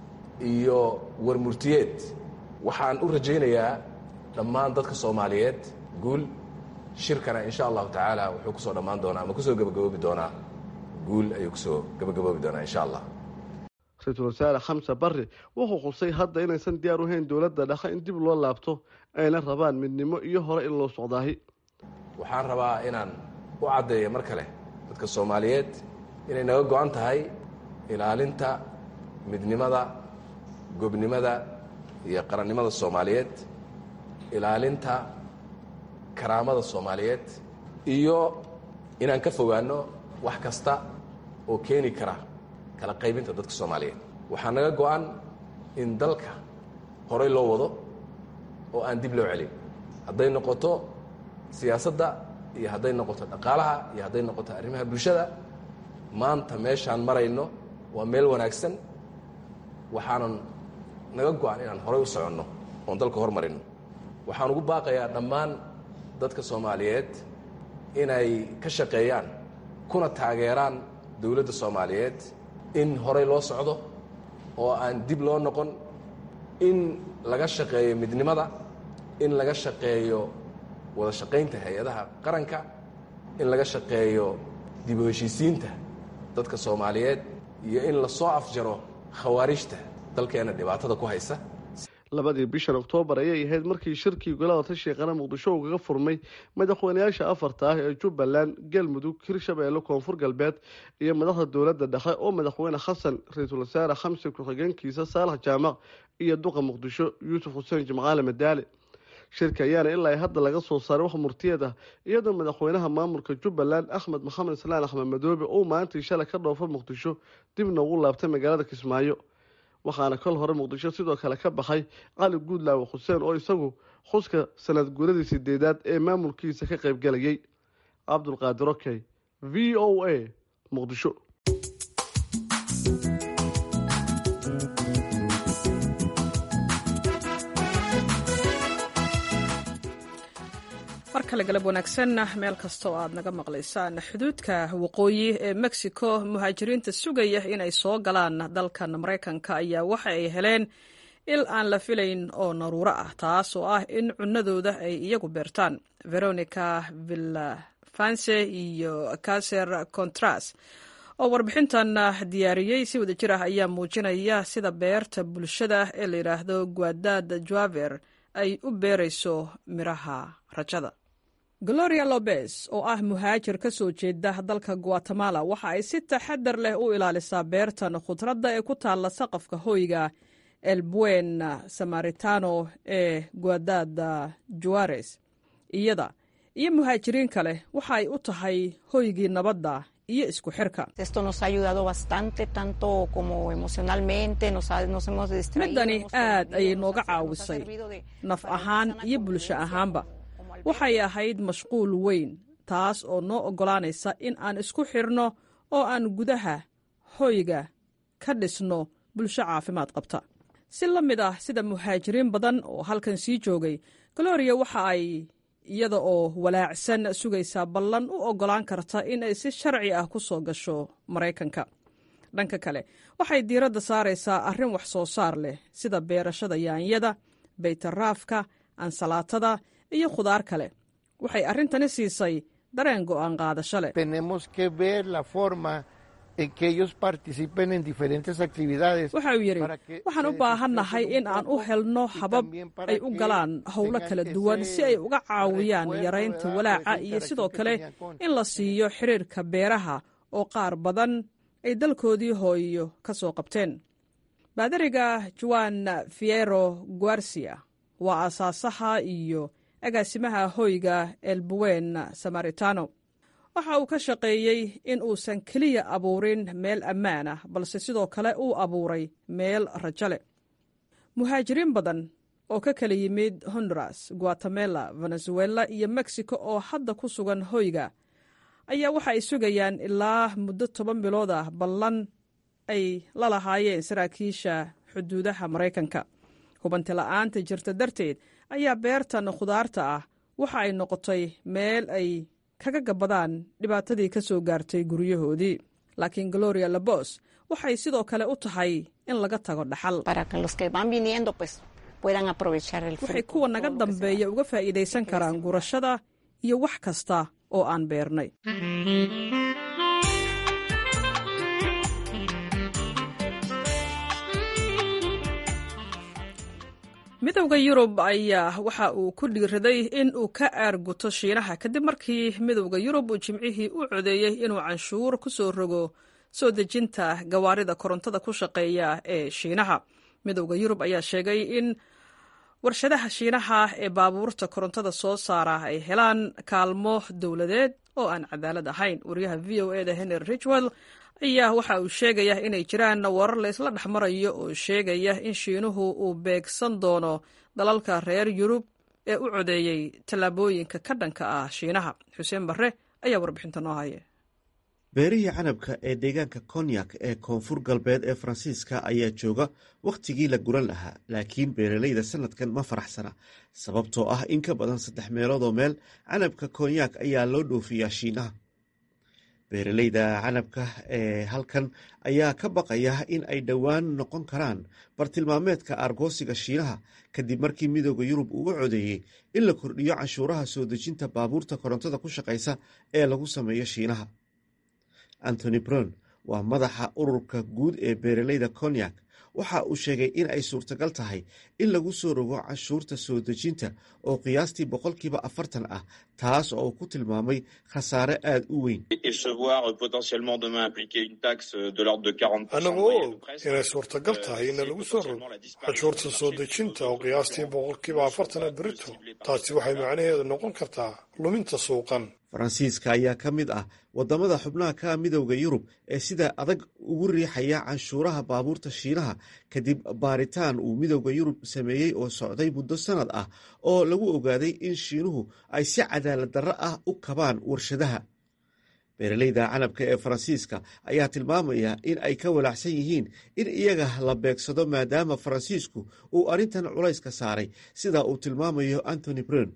iyo warmurtiyeed waxaan u rajaynayaa dhammaan dadka soomaaliyeed guul shirkana insha allahu tacaala wuxuu ku soo dhammaan doonaa ama kusoo gabagaboobi doonaa guul ayuu kusoo gabagaboobi doonaa insha allah ra-iisul wasaare xamse barre wuxuu xusay hadda inaysan diyaar u hayn dowladda dhexe in dib loo laabto ayna rabaan midnimo iyo hore in loo socdaahi waxaan rabaa inaan u caddeeyo mar kale dadka soomaaliyeed inay naga go'an tahay ilaalinta midnimada gobnimada iyo qarannimada soomaaliyeed ilaalinta karaamada soomaaliyeed iyo inaan ka fogaanno wax kasta oo keeni kara kala qaybinta dadka soomaaliyeed waxaa naga go'an in dalka horey loo wado oo aan dib loo celin hadday noqoto siyaasadda iyo hadday noqoto dhaqaalaha iyo hadday noqoto arrimaha bulshada maanta meeshaan marayno waa meel wanaagsan waxaanan naga go'an inaan horey u soconno oon dalka hormarino waxaan ugu baaqayaa dhammaan dadka soomaaliyeed inay ka shaqeeyaan kuna taageeraan dowladda soomaaliyeed in horey loo socdo oo aan dib loo noqon in laga shaqeeyo midnimada in laga shaqeeyo wada shaqaynta hay-adaha qaranka in laga shaqeeyo dib u heshiisiinta dadka soomaaliyeed iyo in la soo afjaro khawaarijta dalkeena dhibaatada ku haysa labadii bishan oktoobar ayay ahayd markii shirkii golaha tashiga qaran muqdisho uu kaga furmay madaxweynayaasha afarta ah ee jubbaland galmudug hirshabeelle koonfur galbeed iyo madaxda dowladda dhexe oo madaxweyne xasan ra-iisul wasaare xamse ku-xigeenkiisa saalax jaamac iyo duqa muqdisho yuusuf xuseen jimcaale madaale shirka ayaana ilaa hadda laga soo saaray wax murtiyeed ah iyadoo madaxweynaha maamulka jubbaland axmed maxamed islaan axmed madoobe uu maalintii shalay ka dhoofa muqdisho dibna ugu laabtay magaalada kismaayo waxaana kol hore muqdisho sidoo kale ka baxay cali guudlaawe xuseen oo isagu xuska sanad guuradii sideedaad ee maamulkiisa ka qaybgalayay cabdulqaadir okey v o a muqdisho mar kale galab wanaagsan meel kasta oo aad naga maqlaysaan xuduudka waqooyi ee mexico muhaajiriinta sugaya inay soo galaan dalkan maraykanka ayaa waxa ay heleen il aan la filayn oo naruuro ah taas oo ah in cunadooda ay iyagu beertaan veronica villafanse iyo caser contras oo warbixintan diyaariyey si wada jir ah ayaa muujinaya sida beerta bulshada ee la yidhaahdo guadad juaver ay u beerayso miraha rajada gloria lobez oo ah muhaajir ka soo jeeda dalka guatemala waxa ay si taxadar leh u ilaalisaa beertan khudradda ee ku taalla saqafka hoyga el buen samaritano ee guadada juares iyada iyo muhaajiriin kale waxa ay u tahay hoygii nabadda iyo isku xirka middani aad ayay nooga caawisay naf ahaan iyo bulsho ahaanba waxay ahayd mashquul weyn taas oo noo oggolaanaysa in aan isku xirno oo aan gudaha hoyga ka dhisno bulsho caafimaad qabta si la mid ah sida muhaajiriin badan oo halkan sii joogay gloria waxa ay iyada oo walaacsan sugaysaa ballan u oggolaan karta in ay si sharci ah ku soo gasho maraykanka dhanka kale waxay diiradda saaraysaa arrin wax soo saar leh sida beerashada yaanyada baytaraafka ansalaatada iyo khudaar kale waxay arrintani siisay dareen go'aan qaadasho leh waxa uu yidhi waxaan u baahannahay in aan u helno habab ay u galaan howlo kala duwan si ay uga caawiyaan yaraynta walaaca iyo sidoo kale in la siiyo xiriirka beeraha oo qaar badan ay dalkoodii hooyo ka soo qabteen baadariga juan fiero guarcia waa aasaasaha iyo agaasimaha hoyga elbuen samaritano waxa uu ka shaqeeyey in uusan keliya abuurin meel ammaan ah balse sidoo kale uu abuuray meel rajo leh muhaajiriin badan oo ka kala yimid honduras guatemala venezuela iyo mexico oo hadda ku sugan hoyga ayaa waxa ay sugayaan ilaa muddo toban bilood ah ballan ay la lahaayeen saraakiisha xuduudaha maraykanka hubanti la'aanta jirta darteed ayaa beertan khudaarta ah waxa ay noqotay meel ay kaga gabadaan dhibaatadii ka soo gaartay guryahoodii laakiin gloria labos waxay sidoo kale u tahay in laga tago dhaxal waxay kuwa naga dambeeya uga faa'iidaysan karaan gurashada iyo wax kasta oo aan beernay midowda yurub ayaa waxa uu ku dhiiraday in uu ka aarguto shiinaha kadib markii midowda yurub uu jimcihii u codeeyey inuu canshuur ku soo rogo soo dejinta gawaarida korontada ku shaqeeya ee shiinaha midowda yurub ayaa sheegay in warshadaha shiinaha ee baabuurta korontada soo saara ay helaan kaalmo dowladeed oo aan cadaalad ahayn wariyaha v o eda henry richwell ayaa waxa uu sheegaya inay jiraan warar la isla dhexmarayo oo sheegaya in shiinuhu uu beegsan doono dalalka reer yurub ee u codeeyey tallaabooyinka ka dhanka ah shiinaha xuseen barre ayaa warbixinta noo haya beerihii canabka ee deegaanka konyak ee koonfur galbeed ee faransiiska ayaa jooga wakhtigii la guran lahaa laakiin beeralayda sanadkan ma faraxsana sababtoo ah in ka badan saddex meeloodoo meel canabka konyak ayaa loo dhoofiyaa shiinaha beeralayda canabka ee halkan ayaa ka baqaya in ay dhowaan noqon karaan bartilmaameedka aargoosiga shiinaha kadib markii midooda yurub uga codeeyey in la kordhiyo canshuuraha soo dejinta baabuurta korontada ku shaqaysa ee lagu sameeyo shiinaha antony brown waa madaxa ururka guud ee beeralayda konyak waxa uu sheegay in ay suurtagal tahay in lagu soo rogo canshuurta soo dejinta oo qiyaastii boqolkiiba afartan ah taas oo uu ku tilmaamay khasaare aad u weyn annagoo og inay suurtagal tahay in lagu soo rogo canshuurta soo dejinta oo qiyaastii boqolkiiba afartana berito taasi waxay macnaheedu noqon kartaa luminta suuqan faransiiska ayaa ka mid ah wadamada xubnaha ka midowda yurub ee sida adag ugu riixaya canshuuraha baabuurta shiinaha kadib baaritaan uu midowda yurub sameeyey oo socday muddo sanad ah oo lagu ogaaday in shiinuhu ay si cadaalad darro ah u kabaan warshadaha beeralayda canabka ee faransiiska ayaa tilmaamaya in ay ka walaacsan yihiin in iyaga la beegsado maadaama faransiisku uu arrintan culayska saaray sida uu tilmaamayo antony brown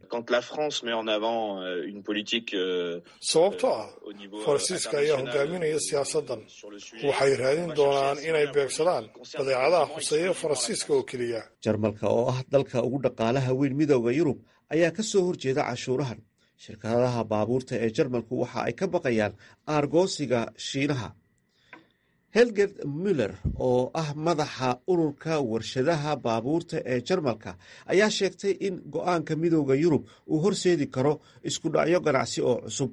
sababtoo ah faransiiska ayaa hogaaminaya siyaasaddan waxay raadin doonaan inay beegsadaan badeecadaha khuseeya faransiiska oo keliya jarmalka oo ah dalka ugu dhaqaalaha weyn midowda yurub ayaa ka soo horjeeda cashuurahan shirkadaha baabuurta ee jarmalku waxa ay ka baqayaan aargoosiga shiinaha helgerd muller oo ah madaxa ururka warshadaha baabuurta ee jarmalka ayaa sheegtay in go-aanka midowda yurub uu horseedi karo isku dhacyo ganacsi oo cusub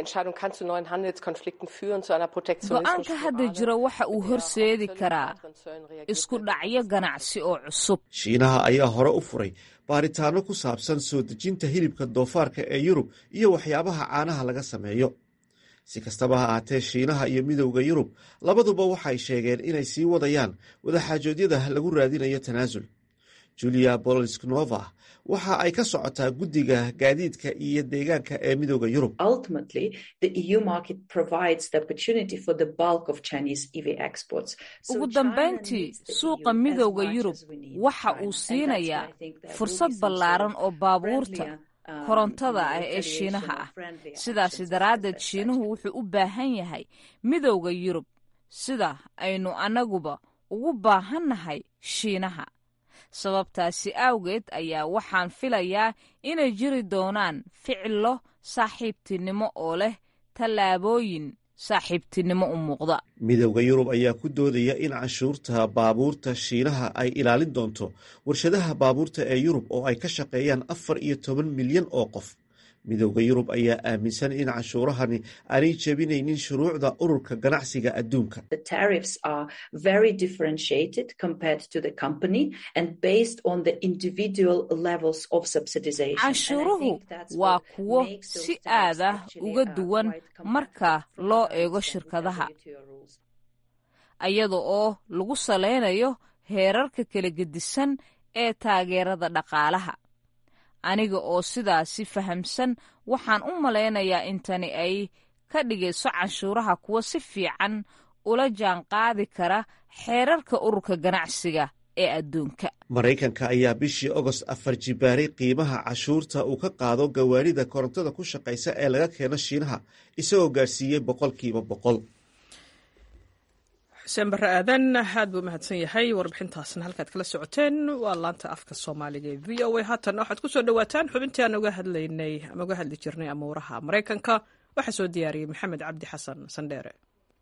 go-aanka hadda jira waxa uu horseedi karaa isku dhacyo ganacsi oo cusub shiinaha ayaa hore u furay baaritaano ku saabsan soo dejinta hilibka doofaarka ee yurub iyo waxyaabaha caanaha laga sameeyo si kastaba ha ahaatee shiinaha iyo midowda yurub labaduba waxay sheegeen inay sii wadayaan wadaxaajoodyada lagu raadinayo tanaasul julia bolsknova waxa ay ka socotaa guddiga gaadiidka iyo deegaanka ee midowda yurub ugu dambayntii suuqa midowda yurub waxa uu siinayaa fursad ballaaran oo baabuurta korontada ah ee shiinaha ah sidaasi daraaddeed shiinuhu wuxuu u baahan yahay midowda yurub sida aynu annaguba ugu baahannahay shiinaha sababtaasi awgeed ayaa waxaan filayaa inay jiri doonaan ficilo saaxiibtinimo oo leh tallaabooyin saaxiibtinimo u muuqda midowda yurub ayaa ku doodaya in canshuurta baabuurta shiinaha ay ilaalin doonto warshadaha baabuurta ee yurub oo ay ka shaqeeyaan afar iyo toban milyan oo qof midowda yurub ayaa aaminsan in canshuurahani aanay jebinaynin shuruucda ururka ganacsiga adduunka canshuuruhu waa kuwo si aad ah uga duwan marka loo eego shirkadaha iyada oo lagu salaynayo heerarka kala gedisan ee taageerada dhaqaalaha aniga oo sidaasi fahamsan waxaan u malaynayaa in tani ay ka dhigayso canshuuraha kuwa si fiican ula jaan qaadi kara xeerarka ururka ganacsiga ee adduunka. maraykanka ayaa bishii ogost afar jibaaray qiimaha cashuurta uu ka qaado gawaarida korontada ku shaqaysa ee laga keeno shiinaha isagoo gaarsiiyey boqolkiiba boqol. xuseen barre aadan aad buu mahadsan yahay. warbixintaasna halkaad kala socoteen waa laanta afka soomaaliga ee v o a. haatan waxaad ku soo dhawaataan xubintii aan uga hadlaynay ama uga hadli jirnay amuuraha maraykanka. waxaa soo diyaariyey maxamed cabdi xasan sandheere.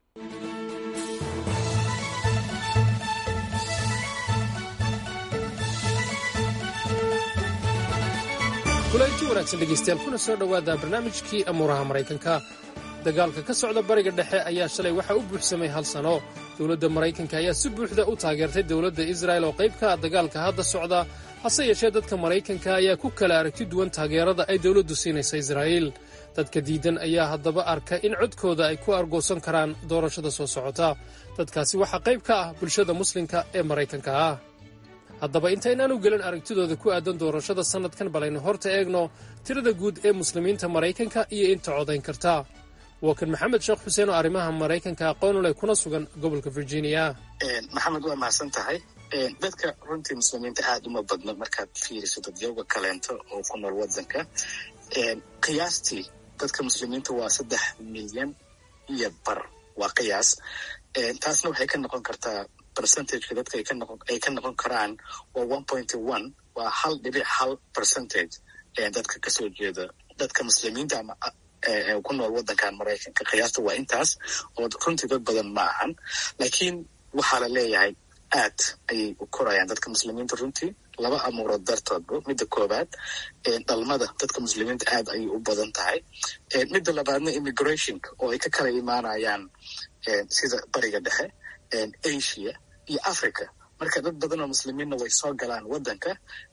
kulanti wanaagsan dhegaystayaal, kuna soo dhowaada barnaamijkii amuuraha maraykanka. dagaalka ka socda bariga dhexe ayaa shalay waxaa u buuxsamay hal sano. dowladda maraykanka ayaa si buuxda u taageertay dowladda israa'el oo qayb ka ah dagaalka hadda socda. hase yeeshee dadka maraykanka ayaa ku kala aragti duwan taageerada ay dowladdu siinaysa israa'iil. dadka diidan ayaa haddaba arka in codkooda ay ku argoosan karaan doorashada soo socota. dadkaasi waxaa qayb ka ah bulshada muslimka ee maraykanka ah. haddaba intaynaan u gelin aragtidooda ku aadan doorashada sannadkan balaynu horta eegno tirada guud ee muslimiinta maraykanka iyo inta codayn karta. waa kan maxamed sheekh xuseen oo arrimaha maraykanka aqoon u leh kuna sugan gobolka virginia. maxamed waa mahadsan tahay. dadka runtii muslimiinta aad uma badno markaad fiiriso dadyowga kaleento oo ku nool wadanka. qiyaastii dadka muslimiinta waa saddex milyan iyo bar waa qiyaas. taasna waxay ka noqon kartaa percentageka dadka ay ka noqon karaan waa one point one waa hal dhibic hal percentage dadka kasoo jeeda dadka muslimiinta ama ku nool wadankan maraykanka. qiyaasta waa intaas oo runtii dad badan ma ahan, laakiin waxaa la leeyahay aad ayay u korayaan dadka muslimiinta runtii laba amuurood dartoodba. midda koobaad dhalmada dadka muslimiinta aad ayay u badan tahay. midda labaadna immigrationka oo ay ka kala imaanayaan sida bariga dhexe, asia iyo africa. marka dad badan oo muslimiinna way soo galaan wadanka.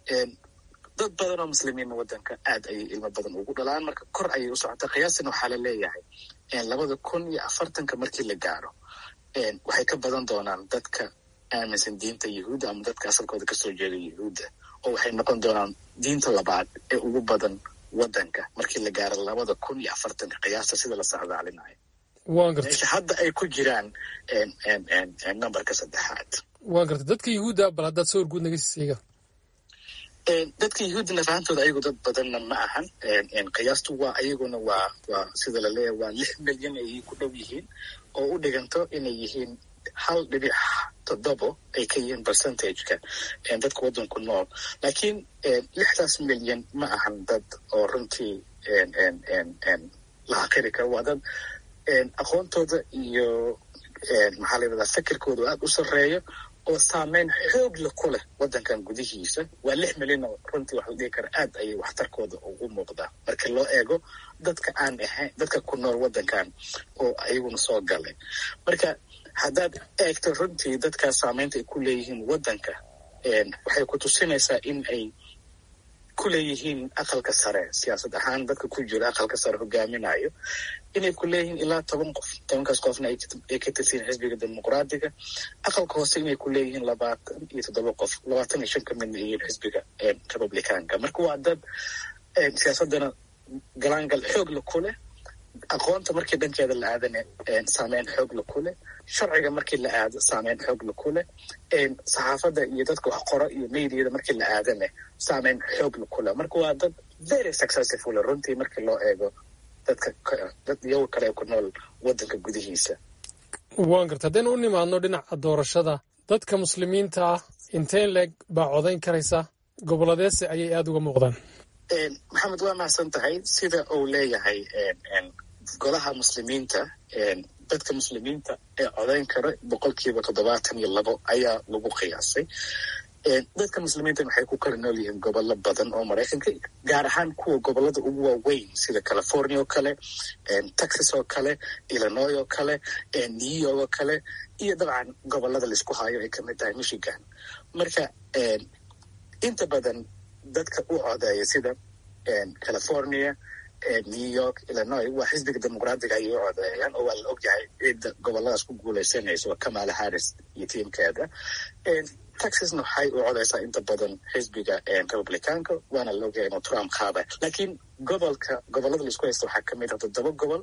dad badan oo muslimiinna wadanka aad ayay ilmo badan ugu dhalaan, marka kor ayay u socotaa. qiyaastan waxaa la leeyahay labada kun iyo afartanka markii la gaaro waxay ka badan doonaan dadka aaminsan diinta yahuudda ama dadka asalkooda kasoo jeeda yahuudda, oo waxay noqon doonaan diinta labaad ee ugu badan wadanka markii la gaaro labada kun iyo afartanka qiyaasta sida la socdaalinayo. meesha hadda ay ku jiraan numberka saddexaad. waan garta dadka yahuudda bal haddaad sawir guud naga siiga. dadka yahuuddina fahamtooda ayagu dad badanna ma ahan. qiyaastu waa ayaguna waa waa sida la leeyahay waa lix milyan ayay ku dhow yihiin, oo u dhiganto inay yihiin hal dhibic toddobo ay ka yihiin percentageka dadka waddanku nool. laakiin lixdaas milyan ma ahan dad oo runtii la xaqiri karo. waa dad aqoontooda iyo maxaa la yidhahdaa fikirkooda aad u sarreeyo oo saameyn xoogla ku leh wadankan gudihiisa. waa lix milyan oo runtii waxa la dhihi kara aad ayay waxtarkooda ugu muuqdaa marka loo eego dadka aan ahayn dadka ku nool wadankan oo ayaguna soo galay. marka haddaad eegto runtii dadkaas saameynta ay ku leeyihiin wadanka waxay ku tusinaysaa in ay ku leeyihiin aqalka sare siyaasad ahaan dadka ku jira aqalka sare hogaaminayo inay ku leeyihiin ilaa toban qof. tobankaas qofna ay ka tirsiin xisbiga dimuqraadiga. aqalka hoose inay ku leeyihiin labaatan iyo toddoba qof, labaatan iyo shan ka midna yihiin xisbiga republicaanka. marka waa dad siyaasadana galaangal xoogla ku leh. aqoonta markii dhankeeda la aadana saameyn xoogla ku leh. sharciga markii la aado saameyn xoogla ku leh. saxaafadda iyo dadka wax qora iyo meydiyada markii la aadana saameyn xoogla ku leh. marka waa dad very successful runtii markii loo eego dadka dad iyago kale ku nool wadanka gudihiisa. waan garta haddaynu u nimaadno dhinaca doorashada, dadka muslimiinta ah inteen leeg baa codayn karaysa? goboladeese ayay aada uga muuqdaan? maxamed waa mahadsan tahay. sida uu leeyahay golaha muslimiinta, dadka muslimiinta ee codayn kara boqolkiiba toddobaatan iyo labo ayaa lagu qiyaasay. dadka muslimiinta waxay ku kala nool yihiin gobollo badan oo maraykanka, gaar ahaan kuwa gobolada ugu waaweyn sida california oo kale, texas oo kale, illinois oo kale, new york oo kale, iyo dabcan gobolada laisku hayo ay kamid tahay michigan. marka inta badan dadka u codeeya sida california, new york, illinois waa xisbiga dimuqraadiga ayay u codeeyaan, oo waa la ogyahay cidda goboladaas ku guuleysanaysa waa kamala harris iyo tiimkeeda. texasna waxay u codeysaa inta badan xisbiga republicaanka, waana la ogyahay inuu trump qaada. laakiin gobolka gobolada laisku haysta waxaa kamid ah toddoba gobol.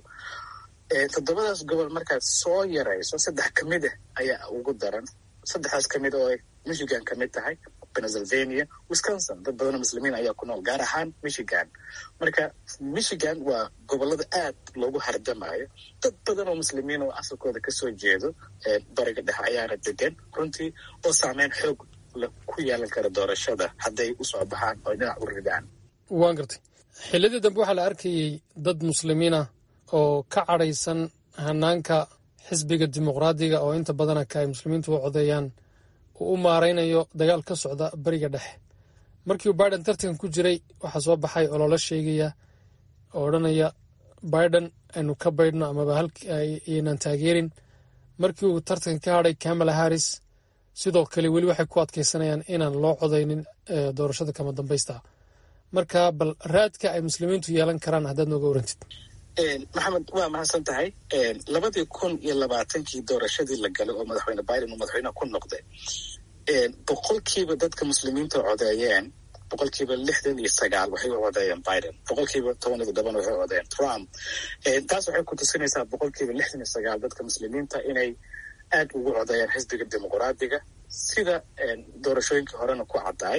toddobadaas gobol markaad soo yarayso saddex kamid ah ayaa ugu daran. saddexdaas kamid oo michigan ka mid tahay, pennsylvania, wisconsin, dad badanoo muslimiin ayaa ku nool, gaar ahaan michigan. marka michigan waa gobolada aad loogu hardamayo, dad badan oo muslimiin oo asalkooda kasoo jeedo bariga dhexe ayaana degan runtii, oo saameyn xoog ku yeelan kara doorashada hadday usoo baxaan oo dhinac u ridaan. waan gartay. xilladii dambe waxaa la arkayey dad muslimiin ah oo ka cadhaysan hanaanka xisbiga dimuqraadiga oo inta badanaka ay muslimiintu u codeeyaan uu u maaraynayo dagaal ka socda bariga dhexe. markii uu biden tartankan ku jiray waxaa soo baxay ololo sheegaya oo odhanaya biden aynu ka baydhno amaba halkaynaan taageerin. markii uu tartanka ka hadhay kamala harris sidoo kale weli waxay ku adkaysanayaan inaan loo codaynin doorashada kama dambaysta. marka bal raadka ay muslimiintu yeelan karaan haddaad nooga warantid. maxamed waa mahadsan tahay. labadii kun iyo labaatankii doorashadii la galay oo madaxweyne biden uu madaxweyneha ku noqday, boqolkiiba dadka muslimiinta codeeyeen boqolkiiba lixdan iyo sagaal waxay u codeeyeen biden, boqolkiiba toban iyo toddoban waxay codeeyeen trump. taas waxay ku tusinaysaa boqolkiiba lixdan iyo sagaal dadka muslimiinta inay aad ugu codeeyaan xisbiga dimuqraadiga, sida doorashooyinkii horena ku caddaay.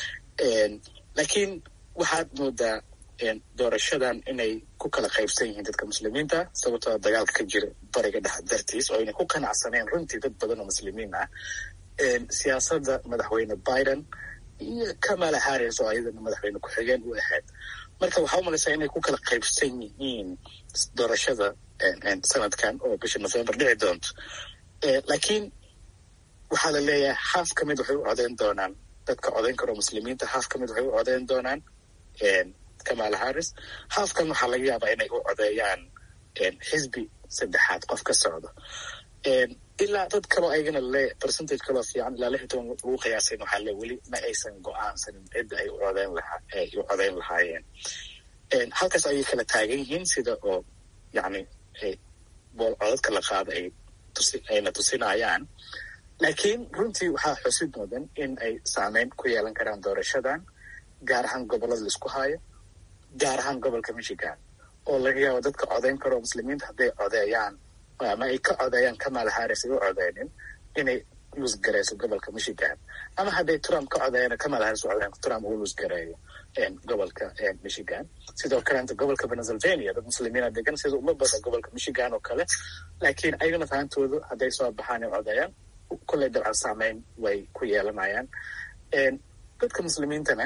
laakiin waxaad moodaa doorashadan inay ku kala qaybsan yihiin dadka muslimiinta sababtoo dagaalka ka jira bariga dhexe dartiis, oo inay ku qanacsaneen runtii dad badan oo muslimiin ah siyaasadda madaxweyne biden iyo kamala harris oo ayadana madaxweyne ku-xigeen u ahayd. marka waxaa u malaysaa inay ku kala qaybsan yihiin doorashada sanadkan oo bisha november dhici doonto. laakiin waxaa la leeyahay haaf ka mid waxay u codeyn doonaan dadka codeyn karo muslimiinta, haaf ka mid waxay u codeyn doonaan kamala harris, haafkan waxaa laga yaabaa inay u codeeyaan xisbi saddexaad qof ka socdo. ilaa dad kaloo ayagana le percentage kaloo fiican ilaa lix iyo toban ugu qiyaasayn waxaa le weli ma aysan go-aansanin cidda ay u codeyn lahaa ay u codeyn lahaayeen. halkaas ayay kala taagan yihiin, sida oo yacni bool codadka la qaada ay tusi ayna tusinayaan. laakiin runtii waxaa xusid mudan in ay saameyn ku yeelan karaan doorashadan, gaar ahaan gobolada laisku haayo, gaar ahaan gobolka michigan oo laga yaabo dadka codeyn karo muslimiinta hadday codeeyaan ama ay ka codeeyaan kamala harris ay u codeynin inay luusgareyso gobolka michigan, ama hadday trump ka codeeyaan kamala harris u codeeyan trump uu luusgareeyo gobolka michigan. sidoo kaleenta gobolka pennsylvania dad muslimiina degan sida uma bada gobolka michigan oo kale, laakiin ayagana fahantoodu hadday soo baxaan ay codeeyaan kulley dabcan saameyn way ku yeelanayaan. dadka muslimiintana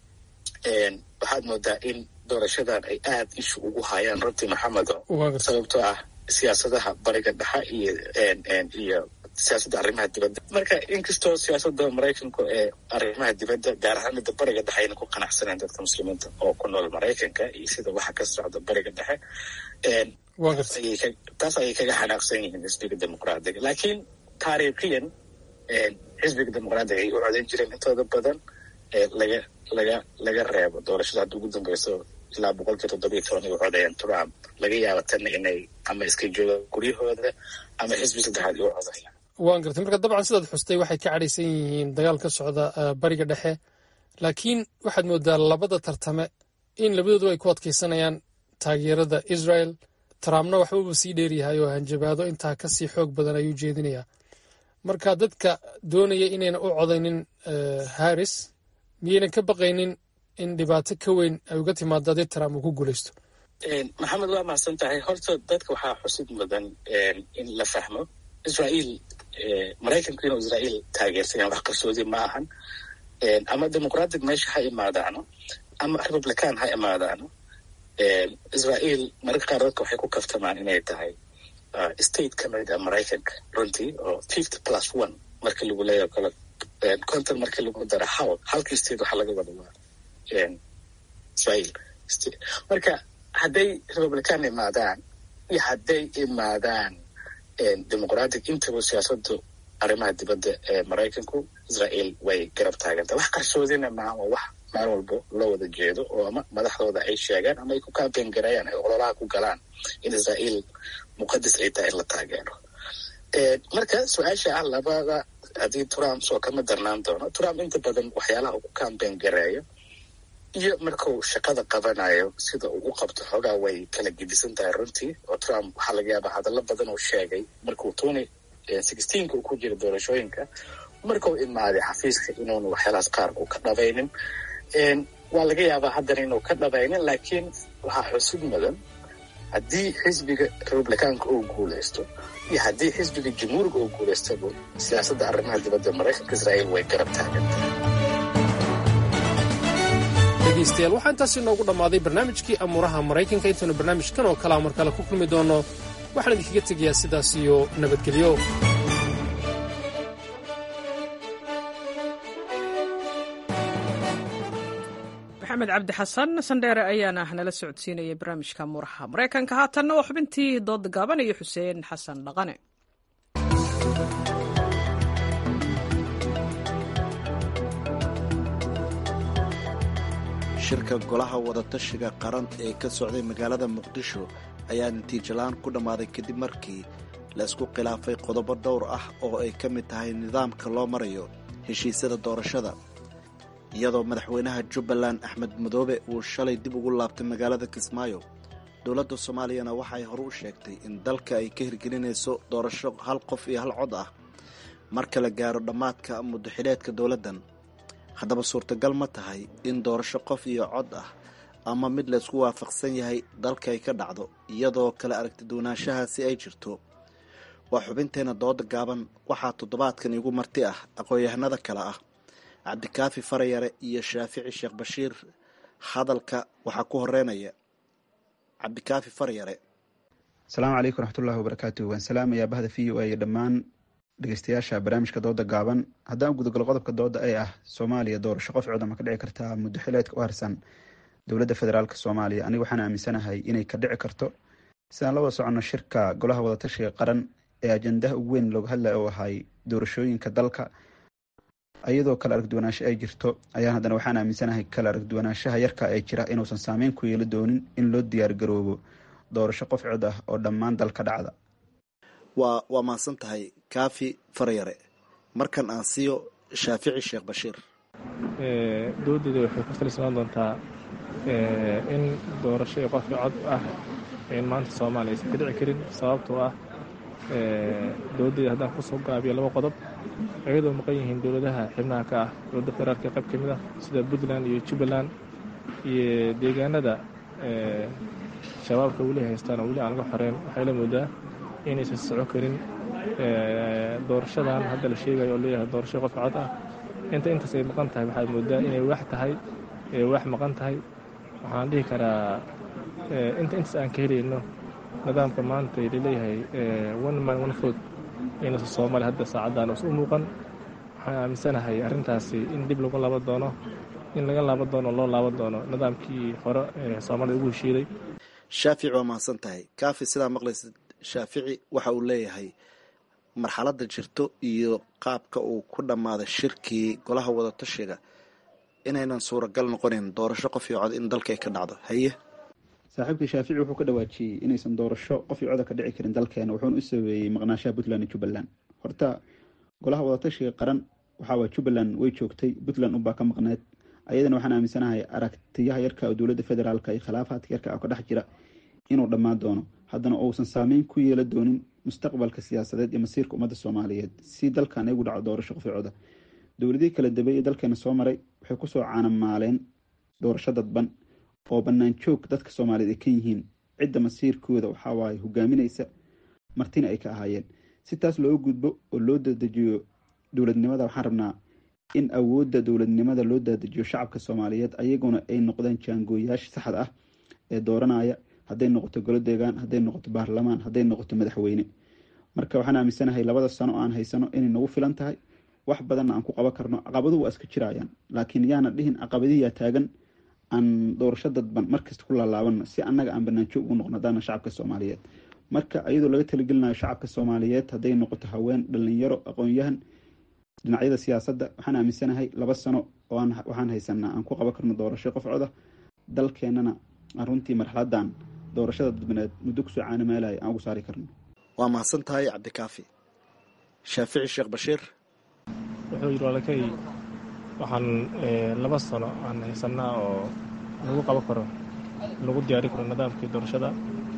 waxaad moodaa in doorashadan ay aad ishu ugu hayaan runtii maxamedo, sababtoo ah siyaasadaha bariga dhexe iyo iyo siyaasadda arrimaha dibadda. marka inkastoo siyaasadda maraykanku ee arrimaha dibadda gaar ahaan midda bariga dhexe ayna ku qanacsaneen dadka muslimiinta oo ku nool maraykanka iyo sida waxa ka socda bariga dhexe, taas ayay kaga xanaaqsan yihiin xisbiga dimuqraadiga. laakiin taariikhiyan xisbiga dimuqraadiga ay u codeyn jireen intooda badan laga laga laga reebo doorashada hadda ugu dambeyso ilaa boqolkiiba toddobiyo toban ay u codeeyeen trump. laga yaaba tanna inay ama iska joogaan guryahooda ama xisbi saddexaad ay u codeeyaan. waan gartay. marka dabcan sidaad xustay waxay ka cadhaysan yihiin dagaal ka socda bariga dhexe, laakiin waxaad moodaa labada tartame in labadoodu ay ku adkaysanayaan taageerada israel. trumpna waxbaba sii dheeryahay oo hanjabaado intaa kasii xoog badan ayuu jeedinayaa. marka dadka doonaya inayna u codaynin harris miyaynan ka baqaynin in dhibaato ka weyn ay uga timaado haddii trump uu ku guulaysto? maxamed waa mahadsan tahay. horta dadka waxaa xusid mudan in la fahmo israel maraykanku inuu israel taageersan yahay wax qarsoodi ma ahan. ama dimuqratic meesha ha imaadaano ama republican ha imaadaano, israel mararka qaar dadka waxay ku kaftamaan inay tahay state ka mid ah maraykanka runtii, oo fifty plus one marka lagu leeyaho kale conton marka lagu dara hal halkii state waxaa laga wada waa israel. marka hadday republican imaadaan iyo hadday imaadaan dimuqratic intaba siyaasadu arrimaha dibadda ee maraykanku israel way garab taagantaa. wax qarsoodina maaha, waa wax maalin walbo loo wada jeedo oo ama madaxdooda ay sheegaan ama ay ku kaaben gareeyaan ay ololaha ku galaan in israel muqadas ay tahay in la taageero. marka su-aasha ah labada haddii trump soo kama darnaan doono, trump inta badan waxyaalaha uu ku kaaben gareeyo iyo markuu shaqada qabanayo sida uu u qabto xoogaa way kala gedisan tahay runtii. oo trump waxaa laga yaabaa hadallo badan uu sheegay markuu twenty sixteenka uu ku jira doorashooyinka markuu imaaday xafiiska inuuna waxyaalahaas qaar uu ka dhabaynin waa laga yaabaa haddana inuu ka dhabaynin laakiin waxaa xusud mudan haddii xisbiga republikaanka uu guulaysto iyo haddii xisbiga jamhuuriga uu guulaystaba siyaasadda arrimaha dibadda maraykanka israa'iil way garab taagantahay. dhegaystayaal waxaa intaasi noogu dhammaaday barnaamijkii amuuraha maraykanka. intaynu barnaamijkan oo kalea mar kale ku kulmi doonno waxaan idinkaga tegayaa sidaas iyo nabadgelyo. maxamed cabdi xasan sandheere ayaana nala socodsiinayay barnaamijka amuuraha maraykanka. haatanna waa xubintii dooda gaaban iyo xuseen xasan dhaqane. shirka golaha wadatashiga qaran ee ka socday magaalada muqdisho ayaa natiijolaan ku dhammaaday kadib markii la isku khilaafay qodobo dhowr ah oo ay ka mid tahay nidaamka loo marayo heshiisyada doorashada, iyadoo madaxweynaha jubbaland axmed madoobe uu shalay dib ugu laabtay magaalada kismaayo. dowladda soomaaliyana waxay hore u sheegtay in dalka ay ka hirgelinayso doorasho hal qof iyo hal cod ah marka la gaaro dhammaadka muddaxileedka dowladdan. haddaba suurtagal ma tahay in doorasho qof iyo cod ah ama mid laysku waafaqsan yahay dalka ay ka dhacdo iyadoo kala aragti duwanaanshahaasi ay jirto? waa xubinteena dooda gaaban. waxaa toddobaadkan igu marti ah aqoon-yahanada kale ah cabdikaafi farayare iyo shaafici sheekh bashiir. hadalka waxaa ku horeynaya cabdikaafi farayare. asalaamu calaykum raxmatullahi wabarakaatu. waan salaamayaa bahda v o a iyo dhammaan dhegeystayaasha barnaamijka dooda gaaban. haddaan gudogalo qodobka dooda ee ah soomaaliya doorasho qof cod ama ka dhici kartaa muddo xileedka u harsan dowladda federaalk soomaaliya, aniga waxaan aaminsanahay inay ka dhici karto. sidaan la wada soconno shirka golaha wadatashiga qaran ee ajandaha ugu weyn looga hadlaya oo ahay doorashooyinka dalka, iyadoo kala aragduwanaansho ay jirto ayaan haddana waxaan aaminsanahay kala aragduwanaanshaha yarka ay jira inuusan saameyn ku yeeli doonin in loo diyaar garoobo doorasho qof cod ah oo dhammaan dalka dhacda. waa waa mahadsan tahay kaafi farayare. markan aan siiyo shaafici sheekh bashiir. doodeeda waxay ku talisnaan doontaa in doorasho iyo qof cod ah in maanta soomaaliya aysan ka dhici karin, sababtoo ah doodeeda haddaan kusoo gaabiyo laba qodob iyadoo maqan yihiin dowladaha xibnaha ka ah dowladda federaalka qayb ka mid ah sida puntland iyo jubbaland iyo deegaanada shabaabka weli haystaan oo weli aan laga xoreyn. waxay la moodaa inaysan soco karin doorashadan hadda la sheegayo oo leeyahay doorasho qof cod ah. inta intaas ay maqan tahay waxaad moodaa inay wax tahay wax maqan tahay. waxaan dhihi karaa inta intaas aan ka helayno nidaamka maanta laleeyahay one man one vote inaysan soomaaliya hadda saacaddan us u muuqan. waxaan aaminsanahay arrintaasi in dib lagu laaban doono in laga laaban doono loo laaban doono nidaamkii hore ee soomaalida ugu heshiiday. shaafici waa mahadsan tahay. kaafi sidaa maqlaysid shaafici waxa uu leeyahay marxaladda jirto iyo qaabka uu ku dhammaaday shirkii golaha wadatashiga inaynan suuragal noqonin doorasho qof iyo cod in dalka ay ka dhacdo. haye saaxiibkii shaafici wuxuu ka dhawaajiyey inaysan doorasho qof iyo coda ka dhici karin dalkeena, wuxuuna u sabeeyey maqnaashaha puntland iyo jubbaland. horta golaha wadatashiga qaran waxaawaa jubbaland way joogtay, puntland unbaa ka maqneed. ayadana waxaan aaminsanahay aragtiyaha yarka oo dowladda federaalka iyo khilaafaadka yarka oo ka dhex jira inuu dhammaan doono, haddana uusan saameyn ku yeela doonin mustaqbalka siyaasadeed iyo masiirka ummadda soomaaliyeed si dalkan ay ugu dhaco doorasho qof iyo coda. dowladihii kala dambeeyey dalkeena soo maray waxay kusoo caanamaaleen doorasho dadban oo bannaan joog dadka soomaaliyeed ay ka yihiin cidda masiirkooda waxawaaye hogaaminaysa martina ay ka ahaayeen. si taas looga gudbo oo loo dadejiyo dowladnimada, waxaan rabnaa in awoodda dowladnimada loo dadejiyo shacabka soomaaliyeed ayaguna ay noqdaan jaangooyaasha saxda ah ee dooranaya, hadday noqoto golo deegaan, hadday noqoto baarlamaan, hadday noqoto madaxweyne. marka waxaan aaminsanahay labada sano oo aan haysano inay nagu filan tahay, wax badanna aan ku qaban karno. caqabaduhu waa iska jirayaan, laakiin yaana dhihin caqabadihiyaa taagan aan doorasho dadban markasta ku laalaabano si annaga aan banaanjoog ugu noqno haddaana shacabka soomaaliyeed. marka iyadoo laga talagelinayo shacabka soomaaliyeed hadday noqoto haween, dhalinyaro, aqoon-yahan, dhinacyada siyaasadda, waxaan aaminsanahay laba sano oo waxaan haysanaa aan ku qaban karno doorasho qof coda dalkeenana aan runtii marxaladan doorashada dadbaneed muddo kusoo caanamaalaya aan ugu saari karno. waa mahadsan tahay cabdikaafi. shaafici sheekh bashiir wuxuu yidhi walakay waxaan laba sano aan haysanaa oo lagu qaban karo lagu diyaari karo nidaamkii doorashada.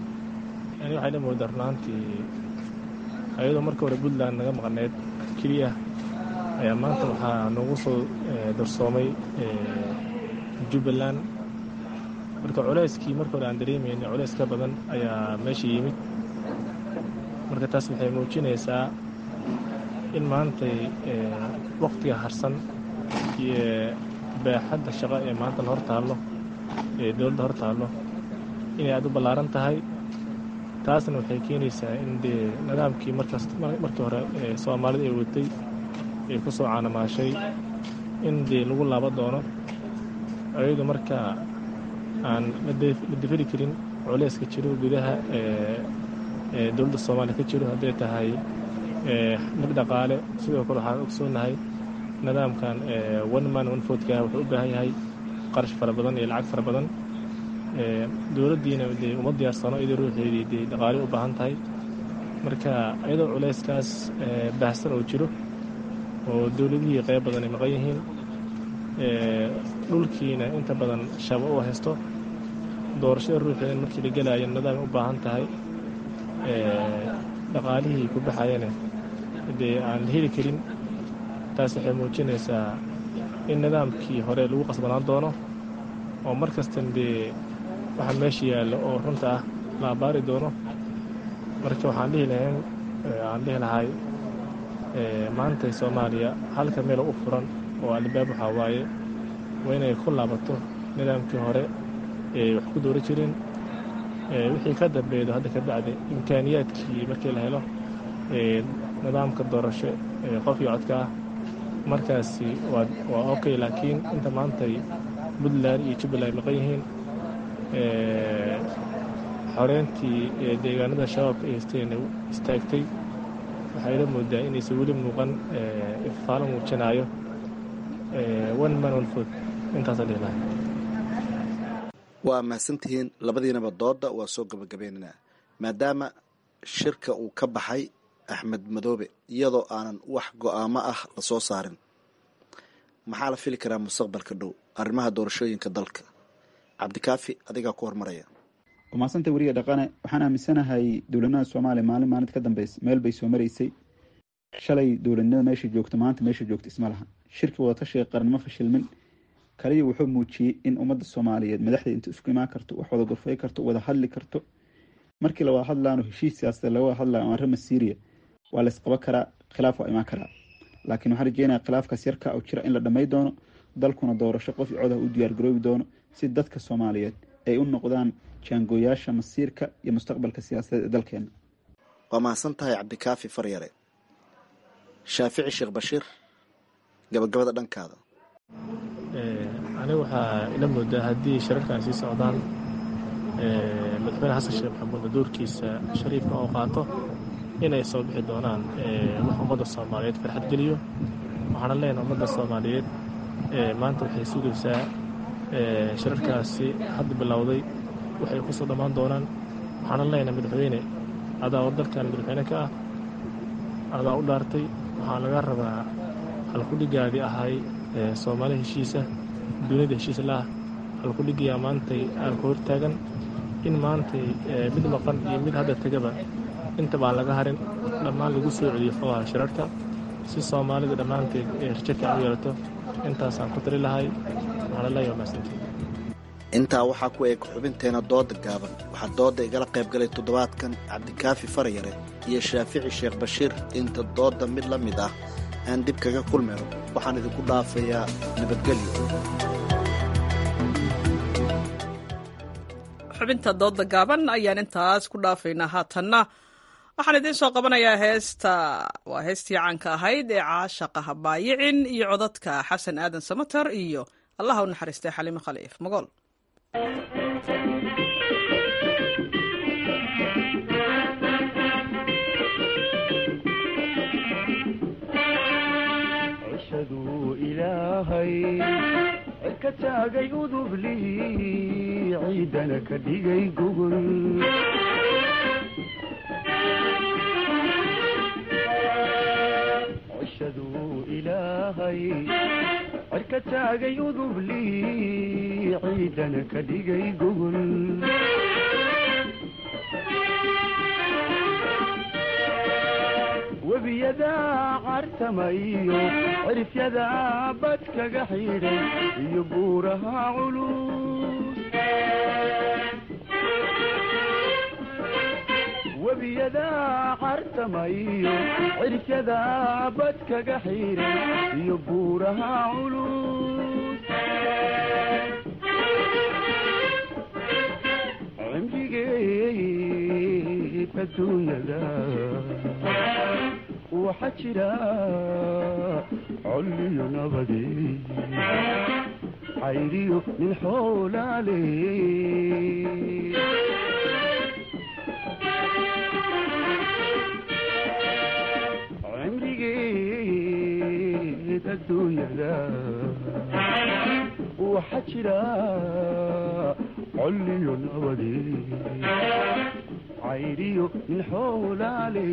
yani waxay la moodaa runaantii ayadoo marka hore puntland naga maqneed keliya ayaa maanta waxaa noogu soo darsoomay jubbaland. marka culayskii marka hore aan dareemayna culays ka badan ayaa meesha yimid. marka taas waxay muujinaysaa in maantay waqtiga harsan iyo baaxadda shaqo ee maanta hor taallo ee dowladda hor taallo inay aad u ballaaran tahay. taasna waxay keenaysaa in dee nidaamkii markaas markii hore ee soomaalida ay watay ay ku soo caanamaashay in dee lagu laaba doono ayadu marka aan la difiri karin culayska jiro gudaha ee dowladda soomaaliya ka jiro hadday tahay mid dhaqaale. sidoo kale waxaan ogsoonahay nidaamkan one man one vote-ka wuxuu u baahan yahay qarash fara badan iyo lacag fara badan. dowladdiina dee uma diyaarsano iyadoo ruuxeedii dee dhaqaale u baahan tahay. marka iyadoo culayskaas baahsan oo jiro oo dowladihii qayb badan ay maqan yihiin dhulkiina inta badan shabo u haysto doorashada ruuxeeda markii la gelaayo nidaam u baahan tahay dhaqaalihii ku baxayana dee aan la heli karin. taas waxay muujinaysaa in nidaamkii hore lagu qasbanaan doono oo mar kastan dee waxa meesha yaallo oo runta ah la abaari doono. marka waxaan dhihi lahayn aan dhihi lahay maantay soomaaliya halka meel u furan oo albaab waxaa waaye waa inay ku laabato nidaamkii hore ee wax ku doori jireen. wixii ka dambeedo hadda ka bacdi imkaaniyaadkii markii la helo nidaamka doorasho ee qof iyo codka ah markaasi waa okay. laakiin inta maantay puntland iyo jubbaland maqan yihiin xoreyntii deegaanada shabaabka ay haysteen istaagtay waxay la moodaa inaysan weli muuqan ifaalo muujinaayo one man one vote. intaasa dhihi lahay. waa mahadsantihiin labadiinaba dooda waa soo gabagabaynaynaa maadaama shirka uu ka baxay axmed madoobe iyadoo aanan wax go-aamo ah la soo saarin. maxaa la fili karaa mustaqbalka dhow arrimaha doorashooyinka dalka? cabdikaafi adigaa ku hormaraya. umaasanta weriga dhaqane waxaan aaminsanahay dowladnimada soomaaliya maalin maalinta ka dambaysa meel bay soo maraysay. shalay dowladnimada meesha joogto maanta meesha joogto isma laha. shirki wadatashiga qarannimo fashilmin kaliya wuxuu muujiyey in ummadda soomaaliyeed madaxdeed inta isku imaan karto wax wada gorfay karto wada hadli karto. markii la wada hadlaano heshiis siyaasadeed laga wada hadlayo ama arrimo Syria waa la isqaba karaa, khilaaf waa imaan karaa. laakiin waxaan rajeynayaa khilaafkaas yarka oo jira in la dhamay doono, dalkuna doorasho qof iyo cod u diyaar garoobi doono si dadka Soomaaliyeed ay u noqdaan jaangooyaasha masiirka iyo mustaqbalka siyaasadeed ee dalkeena. waa mahadsan tahay cabdikaafi faryare. shaafici sheekh bashiir gabagabada dhankaada. aniga waxaa ila moodaa haddii shirarkan sii socdaan madaxweyne xasan sheekh maxamuudna doorkiisa shariifka oo qaato inay soo bixi doonaan wax ummadda soomaaliyeed farxad geliyo. waxaana leenahay ummadda soomaaliyeed maanta waxay sugaysaa shirarkaasi hadda bilowday waxay ku soo dhammaan doonaan. waxaana leenahay madaxweyne adaa oo dalkan madaxweyne ka ah adaa u dhaartay waxaa laga rabaa halkudhigaadii ahay soomaali heshiisa duniyada heshiisa laah halkudhigayaa maantay aan ka hortaagan in maantay mid maqan iyo mid hadda tegaba inta baan laga harin dhammaan lagu soo celiyo fooha shirarka si soomaalida dhammaanteed ee rajakan u yeelato. intaasaan ku tali lahay. waxaana leeyahay maasantii. intaa waxaa ku eeg xubinteena dooda gaaban. waxaa dooda igala qayb galay toddobaadkan cabdikaafi faryare iyo shaafici sheekh bashiir. inta dooda mid la mid ah aan dib kaga kulmayno waxaan idinku dhaafayaa nabadgelyo. xubinta dooda gaaban ayaan intaas ku dhaafaynaa. haatanna waxaan idiin soo qabanayaa heesta waa heestii caanka ahayd ee caashaqa habaayicin iyo codadka xasan aadan samatar iyo allaha u naxariistay xaliimo khaliif magool. ka taagay udublii ciidana ka dhigay gugul cishaduu ilaahay cirka taagay udublii ciidana ka dhigay gugul webiyadaa cartamayo cirifyadaa badkaga xidhay iyo buuraha culus webiyadaa cartamayo cirifyadaa badkaga xidhay iyo buuraha culus cimrigeed adduunyada waxaa jira colliyo nabadi cayriyo nin xoolaale cimrigeed adduunyada waxaa jira colliyo nabadi cayriyo nin xoolaale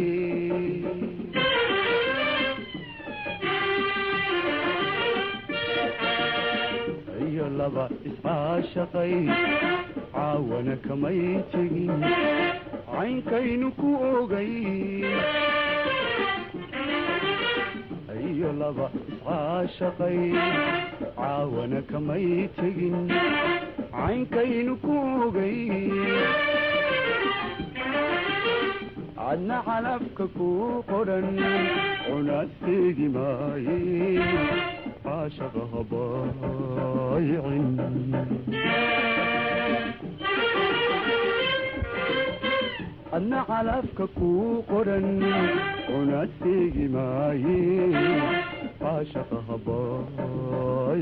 iyo laba iscaashaqay caawana kamay tegin caynkaynu ku ogay iyo laba iscaashaqay caawana kamay tegin caynkaynu ku ogay adna calafka ku qoran cunasteegi maaye caashaqa habaayicin adna calafka ku qoran cunasteegi maaye caashaqa habaay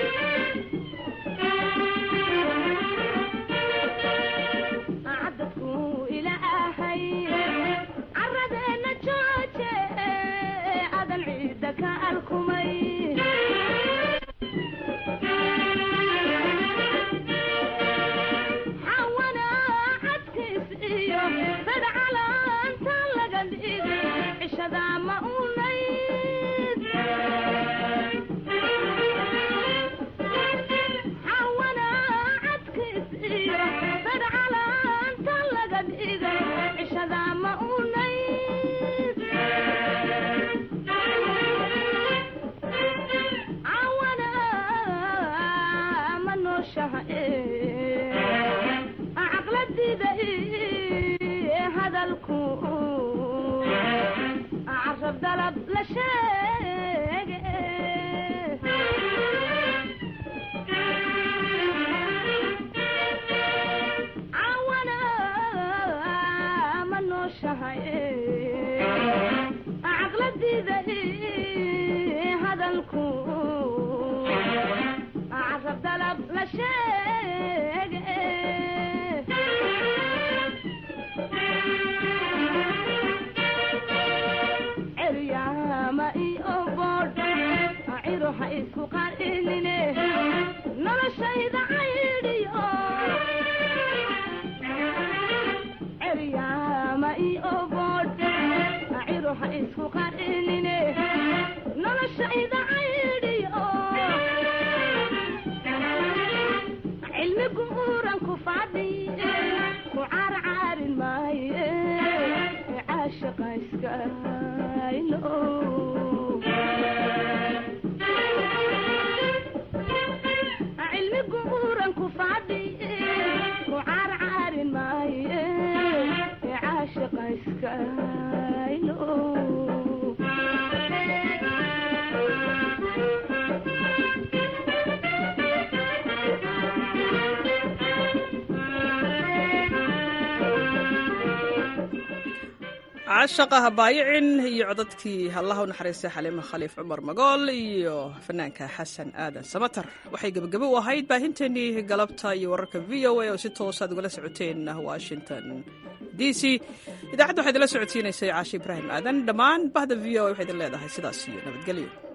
cashaqa habaayicin iyo codadkii hallaha u naxariistay xaliimo khaliif cumar magool iyo fanaanka xasan aadan samatar waxay gebagabo u ahayd baahinteennii galabta iyo wararka v o a oo si toosaad ugala socoteen washington d c idaacadda waxaa idinla socodsiinaysay caashi ibraahim aadan dhammaan bahda v o a waxay idin leedahay sidaas iyo nabadgelyo.